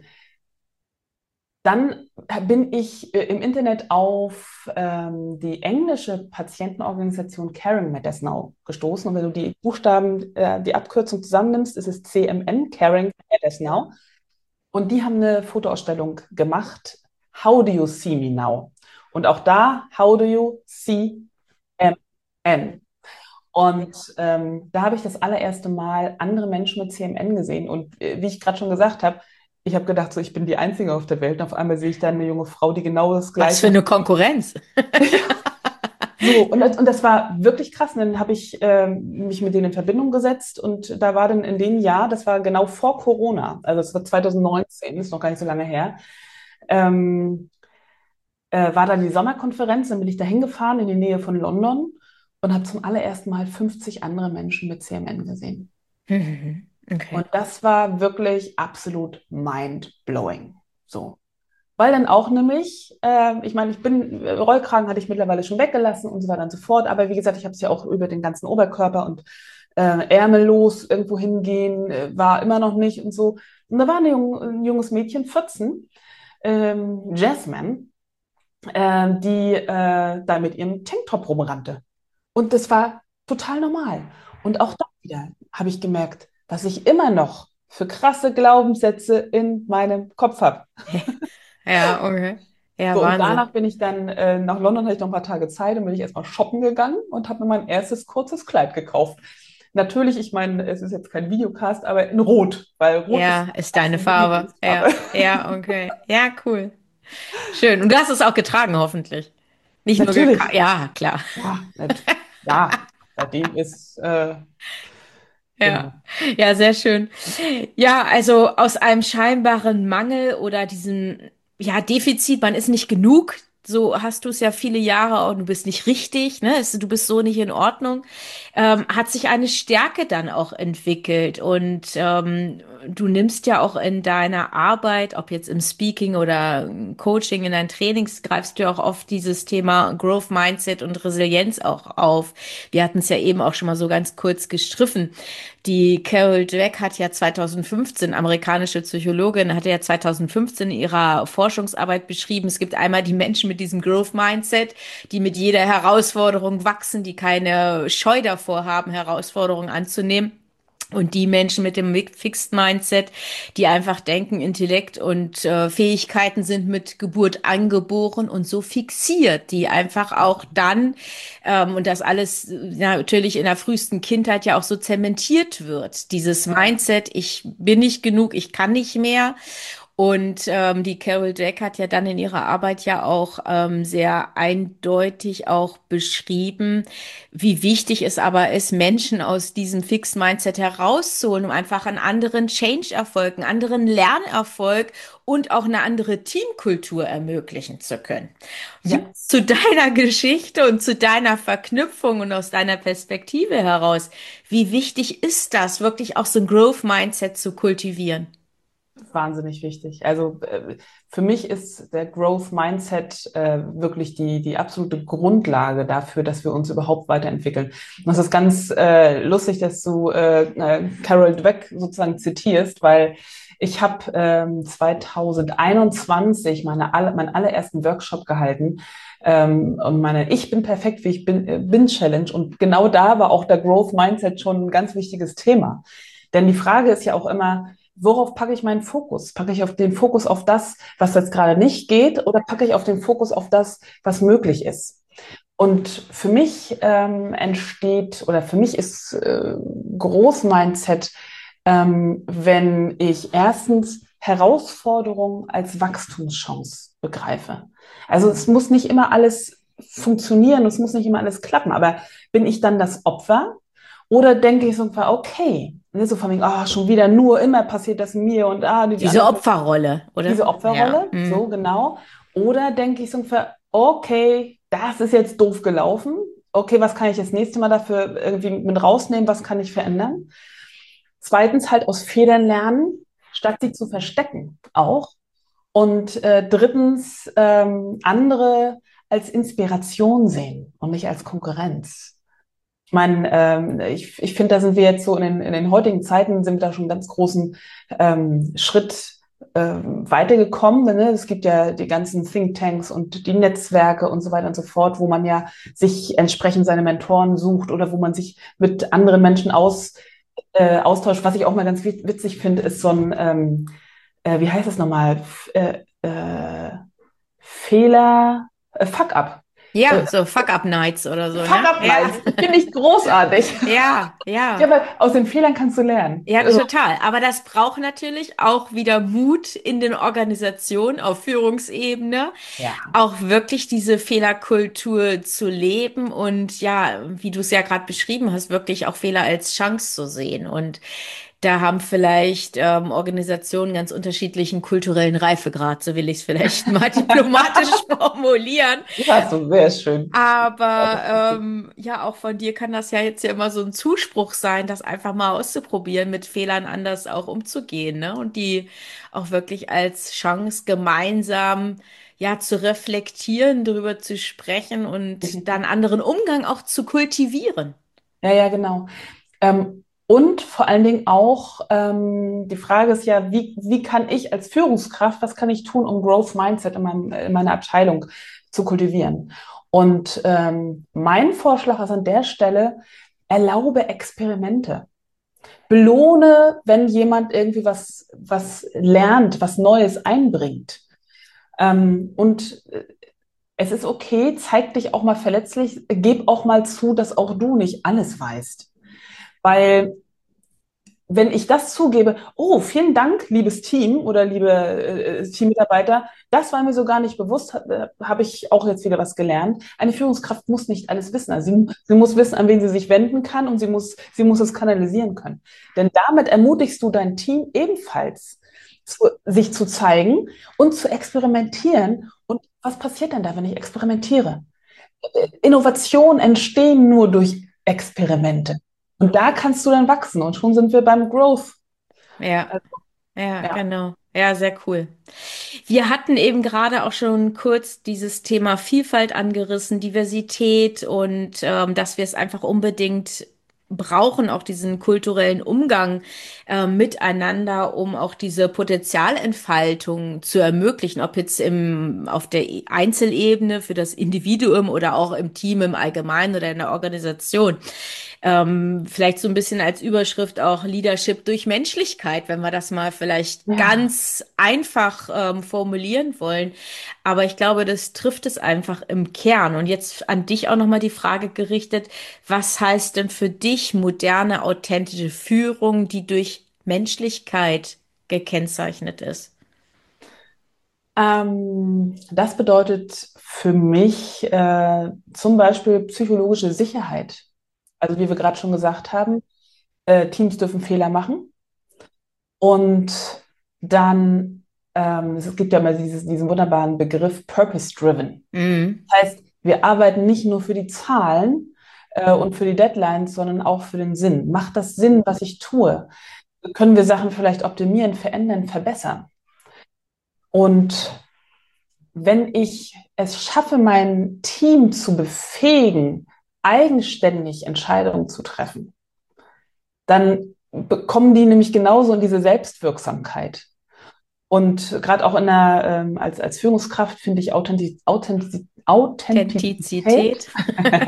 dann bin ich äh, im Internet auf ähm, die englische Patientenorganisation Caring Matters Now gestoßen. Und wenn du die Buchstaben, äh, die Abkürzung zusammennimmst, ist es C M N, Caring Matters Now. Und die haben eine Fotoausstellung gemacht, How do you see me now? Und auch da, How do you see M N? Und ähm, da habe ich das allererste Mal andere Menschen mit C M N gesehen. Und äh, wie ich gerade schon gesagt habe, ich habe gedacht, so, ich bin die Einzige auf der Welt. Und auf einmal sehe ich da eine junge Frau, die genau das Was für Gleiche hat. eine Konkurrenz. So, und das, und das war wirklich krass. Und dann habe ich ähm, mich mit denen in Verbindung gesetzt. Und da war dann in dem Jahr, das war genau vor Corona, also das war zwanzig neunzehn, ist noch gar nicht so lange her, ähm, äh, war dann die Sommerkonferenz. Dann bin ich da hingefahren in die Nähe von London und habe zum allerersten Mal fünfzig andere Menschen mit C M N gesehen. Mhm. Okay. Und das war wirklich absolut mind-blowing. So. Weil dann auch nämlich, äh, ich meine, ich bin, äh, Rollkragen hatte ich mittlerweile schon weggelassen und so weiter und so fort. Aber wie gesagt, ich habe es ja auch über den ganzen Oberkörper und äh, ärmellos irgendwo hingehen, äh, war immer noch nicht und so. Und da war eine jung, ein junges Mädchen, vierzehn, ähm, Jasmine, äh, die äh, da mit ihrem Tanktop rumrannte. Und das war total normal. Und auch da wieder habe ich gemerkt, was ich immer noch für krasse Glaubenssätze in meinem Kopf habe. Ja, okay. Ja, So, und Wahnsinn. danach bin ich dann äh, nach London, hatte ich noch ein paar Tage Zeit und bin ich erstmal shoppen gegangen und habe mir mein erstes kurzes Kleid gekauft. Natürlich, ich meine, es ist jetzt kein Videocast, aber in Rot, weil Rot ist Ja, meine ist deine absolute Farbe. Lieblingsfarbe. Ja, ja, okay. Ja, cool. Schön. Und du hast es auch getragen, hoffentlich. Nicht nur gekauft. Natürlich, Ja, klar. ja, nat ja, seitdem ist, äh, Ja, genau. ja, sehr schön. Ja, also aus einem scheinbaren Mangel oder diesem, ja, Defizit, man ist nicht genug. So hast du es ja viele Jahre und du bist nicht richtig, ne? Es- Du bist so nicht in Ordnung. Ähm, hat sich eine Stärke dann auch entwickelt und ähm, du nimmst ja auch in deiner Arbeit, ob jetzt im Speaking oder im Coaching, in deinen Trainings, greifst du ja auch oft dieses Thema Growth Mindset und Resilienz auch auf. Wir hatten es ja eben auch schon mal so ganz kurz gestriffen. Die Carol Dweck hat ja zwanzig fünfzehn, amerikanische Psychologin, hat ja zwanzig fünfzehn in ihrer Forschungsarbeit beschrieben, es gibt einmal die Menschen mit diesem Growth Mindset, die mit jeder Herausforderung wachsen, die keine Scheu davor haben, Herausforderungen anzunehmen. Und die Menschen mit dem Fixed Mindset, die einfach denken, Intellekt und äh, Fähigkeiten sind mit Geburt angeboren und so fixiert, die einfach auch dann, ähm, und das alles äh, ja, natürlich in der frühesten Kindheit ja auch so zementiert wird. Dieses Mindset, ich bin nicht genug, ich kann nicht mehr. Und ähm, die Carol Dweck hat ja dann in ihrer Arbeit ja auch ähm, sehr eindeutig auch beschrieben, wie wichtig es aber ist, Menschen aus diesem Fixed Mindset herauszuholen, um einfach einen anderen Change-Erfolg, einen anderen Lernerfolg und auch eine andere Teamkultur ermöglichen zu können. Ja. Jetzt zu deiner Geschichte und zu deiner Verknüpfung und aus deiner Perspektive heraus, wie wichtig ist das, wirklich auch so ein Growth-Mindset zu kultivieren? Wahnsinnig wichtig. Also äh, für mich ist der Growth Mindset äh, wirklich die, die absolute Grundlage dafür, dass wir uns überhaupt weiterentwickeln. Und das ist ganz äh, lustig, dass du äh, äh, Carol Dweck sozusagen zitierst, weil ich habe ähm, zwanzig einundzwanzig meine alle, meinen allerersten Workshop gehalten ähm, und meine Ich bin perfekt, wie ich bin, äh, bin Challenge. Und genau da war auch der Growth Mindset schon ein ganz wichtiges Thema. Denn die Frage ist ja auch immer, worauf packe ich meinen Fokus? Packe ich auf den Fokus auf das, was jetzt gerade nicht geht, oder packe ich auf den Fokus auf das, was möglich ist? Und für mich ähm, entsteht, oder für mich ist äh, Groß-Mindset, ähm, wenn ich erstens Herausforderungen als Wachstumschance begreife. Also es muss nicht immer alles funktionieren, es muss nicht immer alles klappen, aber bin ich dann das Opfer? Oder denke ich so, okay, ne, so von wegen, ah, schon wieder nur, immer passiert das mir und ah, die, die Diese anderen, Opferrolle, oder? diese Ja. Opferrolle, Mm. so genau. Oder denke ich so ungefähr, okay, das ist jetzt doof gelaufen. Okay, was kann ich das nächste Mal dafür irgendwie mit rausnehmen? Was kann ich verändern? Zweitens halt aus Fehlern lernen, statt sie zu verstecken auch. Und äh, drittens ähm, andere als Inspiration sehen und nicht als Konkurrenz. Ich meine, ähm, ich, ich finde, da sind wir jetzt so in den, in den heutigen Zeiten, sind wir da schon einen ganz großen ähm, Schritt ähm, weitergekommen. Ne? Es gibt ja die ganzen Thinktanks und die Netzwerke und so weiter und so fort, wo man ja sich entsprechend seine Mentoren sucht oder wo man sich mit anderen Menschen aus, äh, austauscht. Was ich auch mal ganz witzig finde, ist so ein, ähm, äh, wie heißt das nochmal? F äh, äh, Fehler, äh, Fuck-up. Äh, Ja, so Fuck-up-Nights oder so, ne? Ja. Fuck-up-Nights, finde ich großartig. Ja, Ja, ja. aber aus den Fehlern kannst du lernen. Ja, Also, total. Aber das braucht natürlich auch wieder Mut in den Organisationen auf Führungsebene, ja. auch wirklich diese Fehlerkultur zu leben und ja, wie du es ja gerade beschrieben hast, wirklich auch Fehler als Chance zu sehen. Und da haben vielleicht ähm, Organisationen ganz unterschiedlichen kulturellen Reifegrad, so will ich es vielleicht mal diplomatisch formulieren. Ja, so sehr schön. Ja, das ist Aber gut. ähm, ja, auch von dir kann das ja jetzt ja immer so ein Zuspruch sein, das einfach mal auszuprobieren, mit Fehlern anders auch umzugehen, ne? Und die auch wirklich als Chance gemeinsam ja zu reflektieren, darüber zu sprechen und dann Definitiv. anderen Umgang auch zu kultivieren. Ja, ja, genau. Ähm, und vor allen Dingen auch, ähm, die Frage ist ja, wie, wie kann ich als Führungskraft, was kann ich tun, um Growth Mindset in meinem, in meiner Abteilung zu kultivieren? Und ähm, mein Vorschlag ist an der Stelle, erlaube Experimente. Belohne, wenn jemand irgendwie was, was lernt, was Neues einbringt. Ähm, und äh, es ist okay, zeig dich auch mal verletzlich, gib auch mal zu, dass auch du nicht alles weißt. Weil wenn ich das zugebe, oh, vielen Dank, liebes Team oder liebe äh, Teammitarbeiter, das war mir so gar nicht bewusst, habe hab ich auch jetzt wieder was gelernt. Eine Führungskraft muss nicht alles wissen. Also sie, sie muss wissen, an wen sie sich wenden kann und sie muss, sie muss es kanalisieren können. Denn damit ermutigst du dein Team ebenfalls, zu, sich zu zeigen und zu experimentieren. Und was passiert denn da, wenn ich experimentiere? Innovationen entstehen nur durch Experimente. Und da kannst du dann wachsen. Und schon sind wir beim Growth. Ja, Also, ja, ja. genau. Ja, sehr cool. Wir hatten eben gerade auch schon kurz dieses Thema Vielfalt angerissen, Diversität und ähm, dass wir es einfach unbedingt brauchen auch diesen kulturellen Umgang äh, miteinander, um auch diese Potenzialentfaltung zu ermöglichen, ob jetzt im, auf der Einzelebene für das Individuum oder auch im Team im Allgemeinen oder in der Organisation. Ähm, vielleicht so ein bisschen als Überschrift auch Leadership durch Menschlichkeit, wenn wir das mal vielleicht Ja. ganz einfach ähm, formulieren wollen. Aber ich glaube, das trifft es einfach im Kern. Und jetzt an dich auch nochmal die Frage gerichtet, was heißt denn für dich moderne, authentische Führung, die durch Menschlichkeit gekennzeichnet ist? Ähm, das bedeutet für mich äh, zum Beispiel psychologische Sicherheit. Also wie wir gerade schon gesagt haben, äh, Teams dürfen Fehler machen. Und dann, ähm, es gibt ja immer dieses, diesen wunderbaren Begriff Purpose-Driven. Mhm. Das heißt, wir arbeiten nicht nur für die Zahlen äh, und für die Deadlines, sondern auch für den Sinn. Macht das Sinn, was ich tue? Können wir Sachen vielleicht optimieren, verändern, verbessern? Und wenn ich es schaffe, mein Team zu befähigen, eigenständig Entscheidungen zu treffen, dann bekommen die nämlich genauso in diese Selbstwirksamkeit. Und gerade auch in der, ähm, als, als Führungskraft finde ich Authentiz Authentiz Authentizität Authentizität.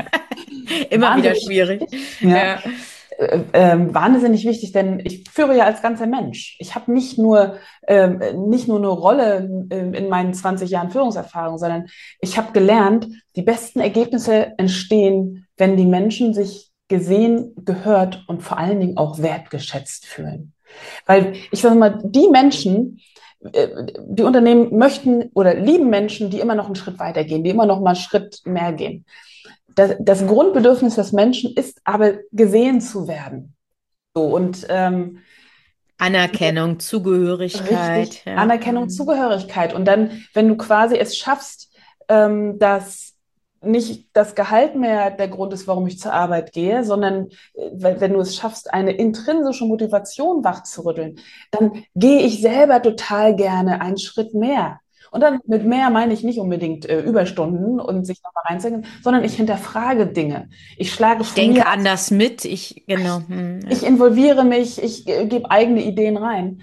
Immer wieder wahnsinnig schwierig. wichtig. Ja, Ja. äh, ähm, wahnsinnig wichtig, denn ich führe ja als ganzer Mensch. Ich habe nicht nur, ähm, nicht nur eine Rolle ähm, in meinen zwanzig Jahren Führungserfahrung, sondern ich habe gelernt, die besten Ergebnisse entstehen, wenn die Menschen sich gesehen, gehört und vor allen Dingen auch wertgeschätzt fühlen. Weil ich sage mal, die Menschen, äh, die Unternehmen möchten oder lieben Menschen, die immer noch einen Schritt weiter gehen, die immer noch mal einen Schritt mehr gehen. Das, das Grundbedürfnis des Menschen ist aber gesehen zu werden. So, und ähm, Anerkennung, Zugehörigkeit, richtig ja. Anerkennung, Zugehörigkeit. Und dann, wenn du quasi es schaffst, ähm, dass nicht das Gehalt mehr der Grund ist, warum ich zur Arbeit gehe, sondern äh, wenn du es schaffst, eine intrinsische Motivation wachzurütteln, dann gehe ich selber total gerne einen Schritt mehr. Und dann mit mehr meine ich nicht unbedingt äh, Überstunden und sich nochmal reinzuhängen, sondern ich hinterfrage Dinge. Ich schlage Ich von mir denke aus, anders mit. Ich, genau. Hm, ich ja. involviere mich, ich äh, gebe eigene Ideen rein.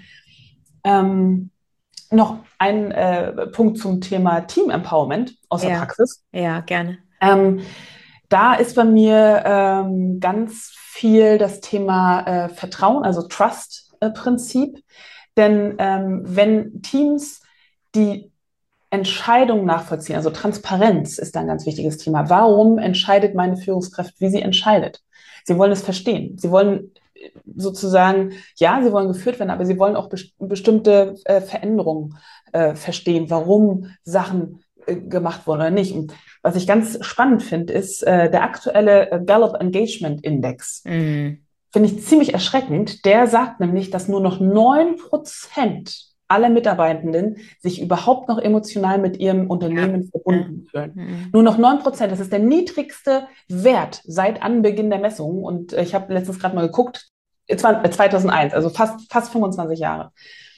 Ähm, noch ein äh, Punkt zum Thema Team Empowerment aus der Ja, Praxis. ja, gerne. Ähm, Da ist bei mir ähm, ganz viel das Thema äh, Vertrauen, also Trust-Prinzip. Denn ähm, wenn Teams die Entscheidung nachvollziehen, also Transparenz ist da ein ganz wichtiges Thema. Warum entscheidet meine Führungskraft, wie sie entscheidet? Sie wollen es verstehen. Sie wollen äh, sozusagen, ja, sie wollen geführt werden, aber sie wollen auch best bestimmte äh, Veränderungen äh, verstehen, warum Sachen äh, gemacht wurden oder nicht. Und was ich ganz spannend finde, ist äh, der aktuelle äh, Gallup Engagement Index. Hm. Finde ich ziemlich erschreckend. Der sagt nämlich, dass nur noch neun Prozent aller Mitarbeitenden sich überhaupt noch emotional mit ihrem Ja, Unternehmen ja. verbunden fühlen. Hm. Nur noch neun Prozent, das ist der niedrigste Wert seit Anbeginn der Messung. Und äh, ich habe letztens gerade mal geguckt, es war äh, zweitausendeins, also fast, fast fünfundzwanzig Jahre.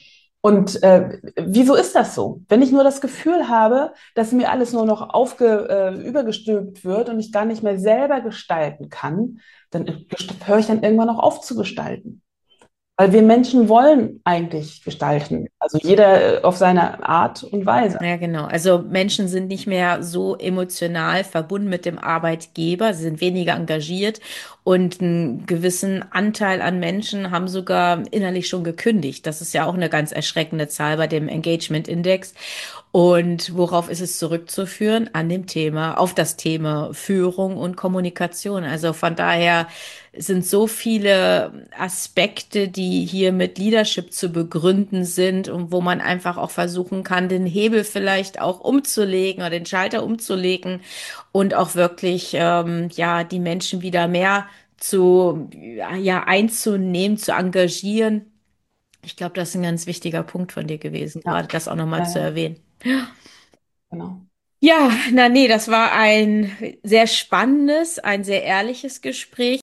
Und äh, wieso ist das so? Wenn ich nur das Gefühl habe, dass mir alles nur noch aufge, äh, übergestülpt wird und ich gar nicht mehr selber gestalten kann, dann höre ich dann irgendwann auch auf zu gestalten. Weil wir Menschen wollen eigentlich gestalten. Also jeder äh, auf seine Art und Weise. Ja, genau. Also Menschen sind nicht mehr so emotional verbunden mit dem Arbeitgeber, sie sind weniger engagiert und einen gewissen Anteil an Menschen haben sogar innerlich schon gekündigt. Das ist ja auch eine ganz erschreckende Zahl bei dem Engagement Index. Und worauf ist es zurückzuführen? An dem Thema, auf das Thema Führung und Kommunikation. Also von daher sind so viele Aspekte, die hier mit Leadership zu begründen sind und wo man einfach auch versuchen kann, den Hebel vielleicht auch umzulegen oder den Schalter umzulegen und auch wirklich, ähm, ja, die Menschen wieder mehr zu, ja, einzunehmen, zu engagieren. Ich glaube, das ist ein ganz wichtiger Punkt von dir gewesen, Ja, gerade das auch nochmal ja, zu ja, erwähnen. genau. Ja, na nee, das war ein sehr spannendes, ein sehr ehrliches Gespräch.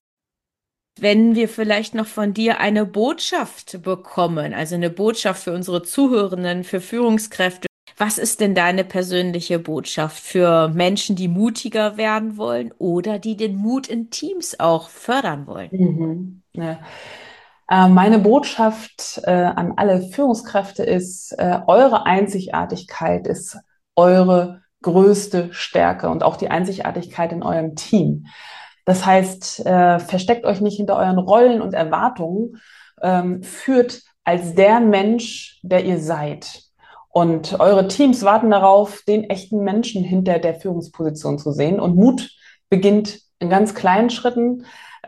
Wenn wir vielleicht noch von dir eine Botschaft bekommen, also eine Botschaft für unsere Zuhörenden, für Führungskräfte, Was ist denn deine persönliche Botschaft für Menschen, die mutiger werden wollen oder die den Mut in Teams auch fördern wollen? Mhm. Ja. Äh, Meine Botschaft äh, an alle Führungskräfte ist, äh, eure Einzigartigkeit ist eure größte Stärke und auch die Einzigartigkeit in eurem Team. Das heißt, äh, versteckt euch nicht hinter euren Rollen und Erwartungen, ähm, führt als der Mensch, der ihr seid. Und eure Teams warten darauf, den echten Menschen hinter der Führungsposition zu sehen. Und Mut beginnt in ganz kleinen Schritten.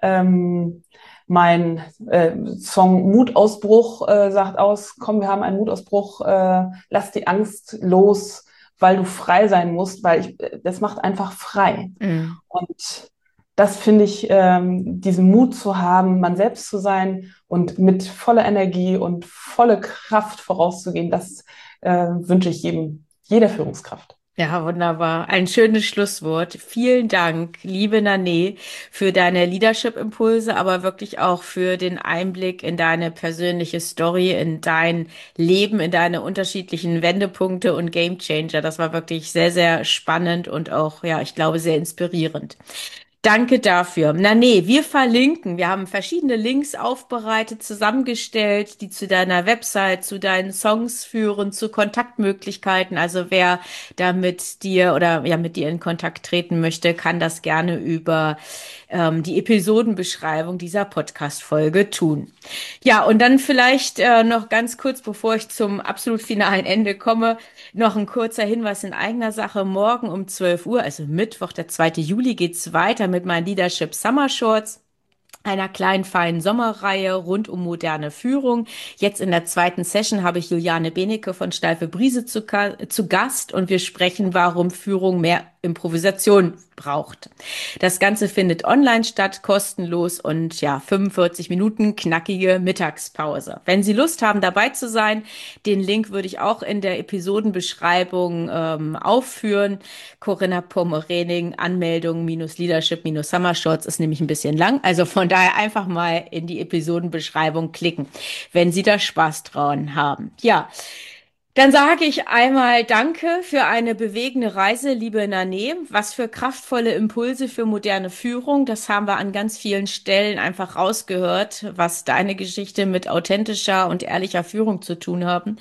Ähm, mein äh, Song Mutausbruch äh, sagt aus, komm, wir haben einen Mutausbruch, äh, lass die Angst los, weil du frei sein musst, weil ich, das macht einfach frei. Mhm. Und das finde ich, ähm, diesen Mut zu haben, man selbst zu sein und mit voller Energie und voller Kraft vorauszugehen, das äh, wünsche ich jedem, jeder Führungskraft. Ja, wunderbar. Ein schönes Schlusswort. Vielen Dank, liebe Nane, für deine Leadership-Impulse, aber wirklich auch für den Einblick in deine persönliche Story, in dein Leben, in deine unterschiedlichen Wendepunkte und Gamechanger. Das war wirklich sehr, sehr spannend und auch, ja, ich glaube, sehr inspirierend. Danke dafür. Na nee, wir verlinken. Wir haben verschiedene Links aufbereitet, zusammengestellt, die zu deiner Website, zu deinen Songs führen, zu Kontaktmöglichkeiten. Also wer da mit dir oder ja mit dir in Kontakt treten möchte, kann das gerne über ähm, die Episodenbeschreibung dieser Podcast-Folge tun. Ja, und dann vielleicht äh, noch ganz kurz, bevor ich zum absolut finalen Ende komme, noch ein kurzer Hinweis in eigener Sache. Morgen um zwölf Uhr, also Mittwoch, der zweite Juli, geht's weiter mit meinen Leadership Summer Shorts, einer kleinen, feinen Sommerreihe rund um moderne Führung. Jetzt in der zweiten Session habe ich Juliane Benecke von Steife Brise zu, zu Gast und wir sprechen, warum Führung mehr Improvisation braucht. Das Ganze findet online statt, kostenlos und ja, fünfundvierzig Minuten knackige Mittagspause. Wenn Sie Lust haben, dabei zu sein, den Link würde ich auch in der Episodenbeschreibung ähm, aufführen. Corinna Pommerening, Anmeldung minus Leadership minus Summer Shorts ist nämlich ein bisschen lang. Also von daher einfach mal in die Episodenbeschreibung klicken, wenn Sie da Spaß dran haben. Ja. Dann sage ich einmal Danke für eine bewegende Reise, liebe Nane. Was für kraftvolle Impulse für moderne Führung. Das haben wir an ganz vielen Stellen einfach rausgehört, was deine Geschichte mit authentischer und ehrlicher Führung zu tun haben.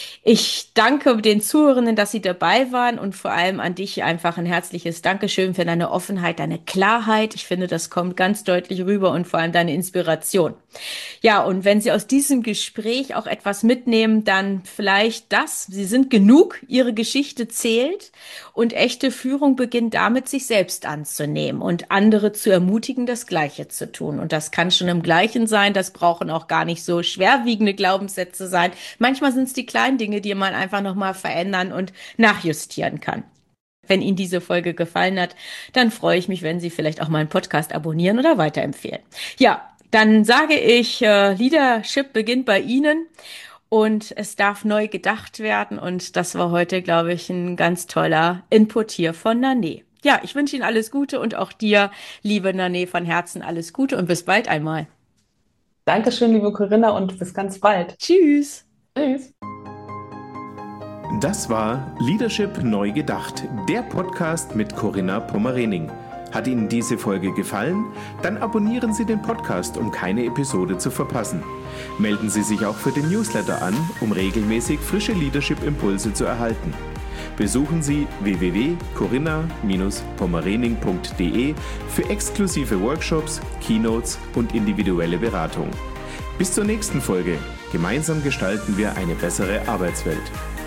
Ich danke den Zuhörenden, dass sie dabei waren und vor allem an dich einfach ein herzliches Dankeschön für deine Offenheit, deine Klarheit. Ich finde, das kommt ganz deutlich rüber und vor allem deine Inspiration. Ja, und wenn Sie aus diesem Gespräch auch etwas mitnehmen, dann vielleicht das. Sie sind genug, Ihre Geschichte zählt und echte Führung beginnt damit, sich selbst anzunehmen und andere zu ermutigen, das Gleiche zu tun. Und das kann schon im Gleichen sein, das brauchen auch gar nicht so schwerwiegende Glaubenssätze sein. Manchmal sind es die kleinen Dinge, die man einfach nochmal verändern und nachjustieren kann. Wenn Ihnen diese Folge gefallen hat, dann freue ich mich, wenn Sie vielleicht auch meinen Podcast abonnieren oder weiterempfehlen. Ja, dann sage ich, äh, Leadership beginnt bei Ihnen und es darf neu gedacht werden. Und das war heute, glaube ich, ein ganz toller Input hier von Nane. Ja, ich wünsche Ihnen alles Gute und auch dir, liebe Nane, von Herzen alles Gute und bis bald einmal. Dankeschön, liebe Corinna, und bis ganz bald. Tschüss. Tschüss. Das war Leadership neu gedacht, der Podcast mit Corinna Pommerening. Hat Ihnen diese Folge gefallen? Dann abonnieren Sie den Podcast, um keine Episode zu verpassen. Melden Sie sich auch für den Newsletter an, um regelmäßig frische Leadership-Impulse zu erhalten. Besuchen Sie w w w punkt corinna Bindestrich pommerening punkt d e für exklusive Workshops, Keynotes und individuelle Beratung. Bis zur nächsten Folge. Gemeinsam gestalten wir eine bessere Arbeitswelt.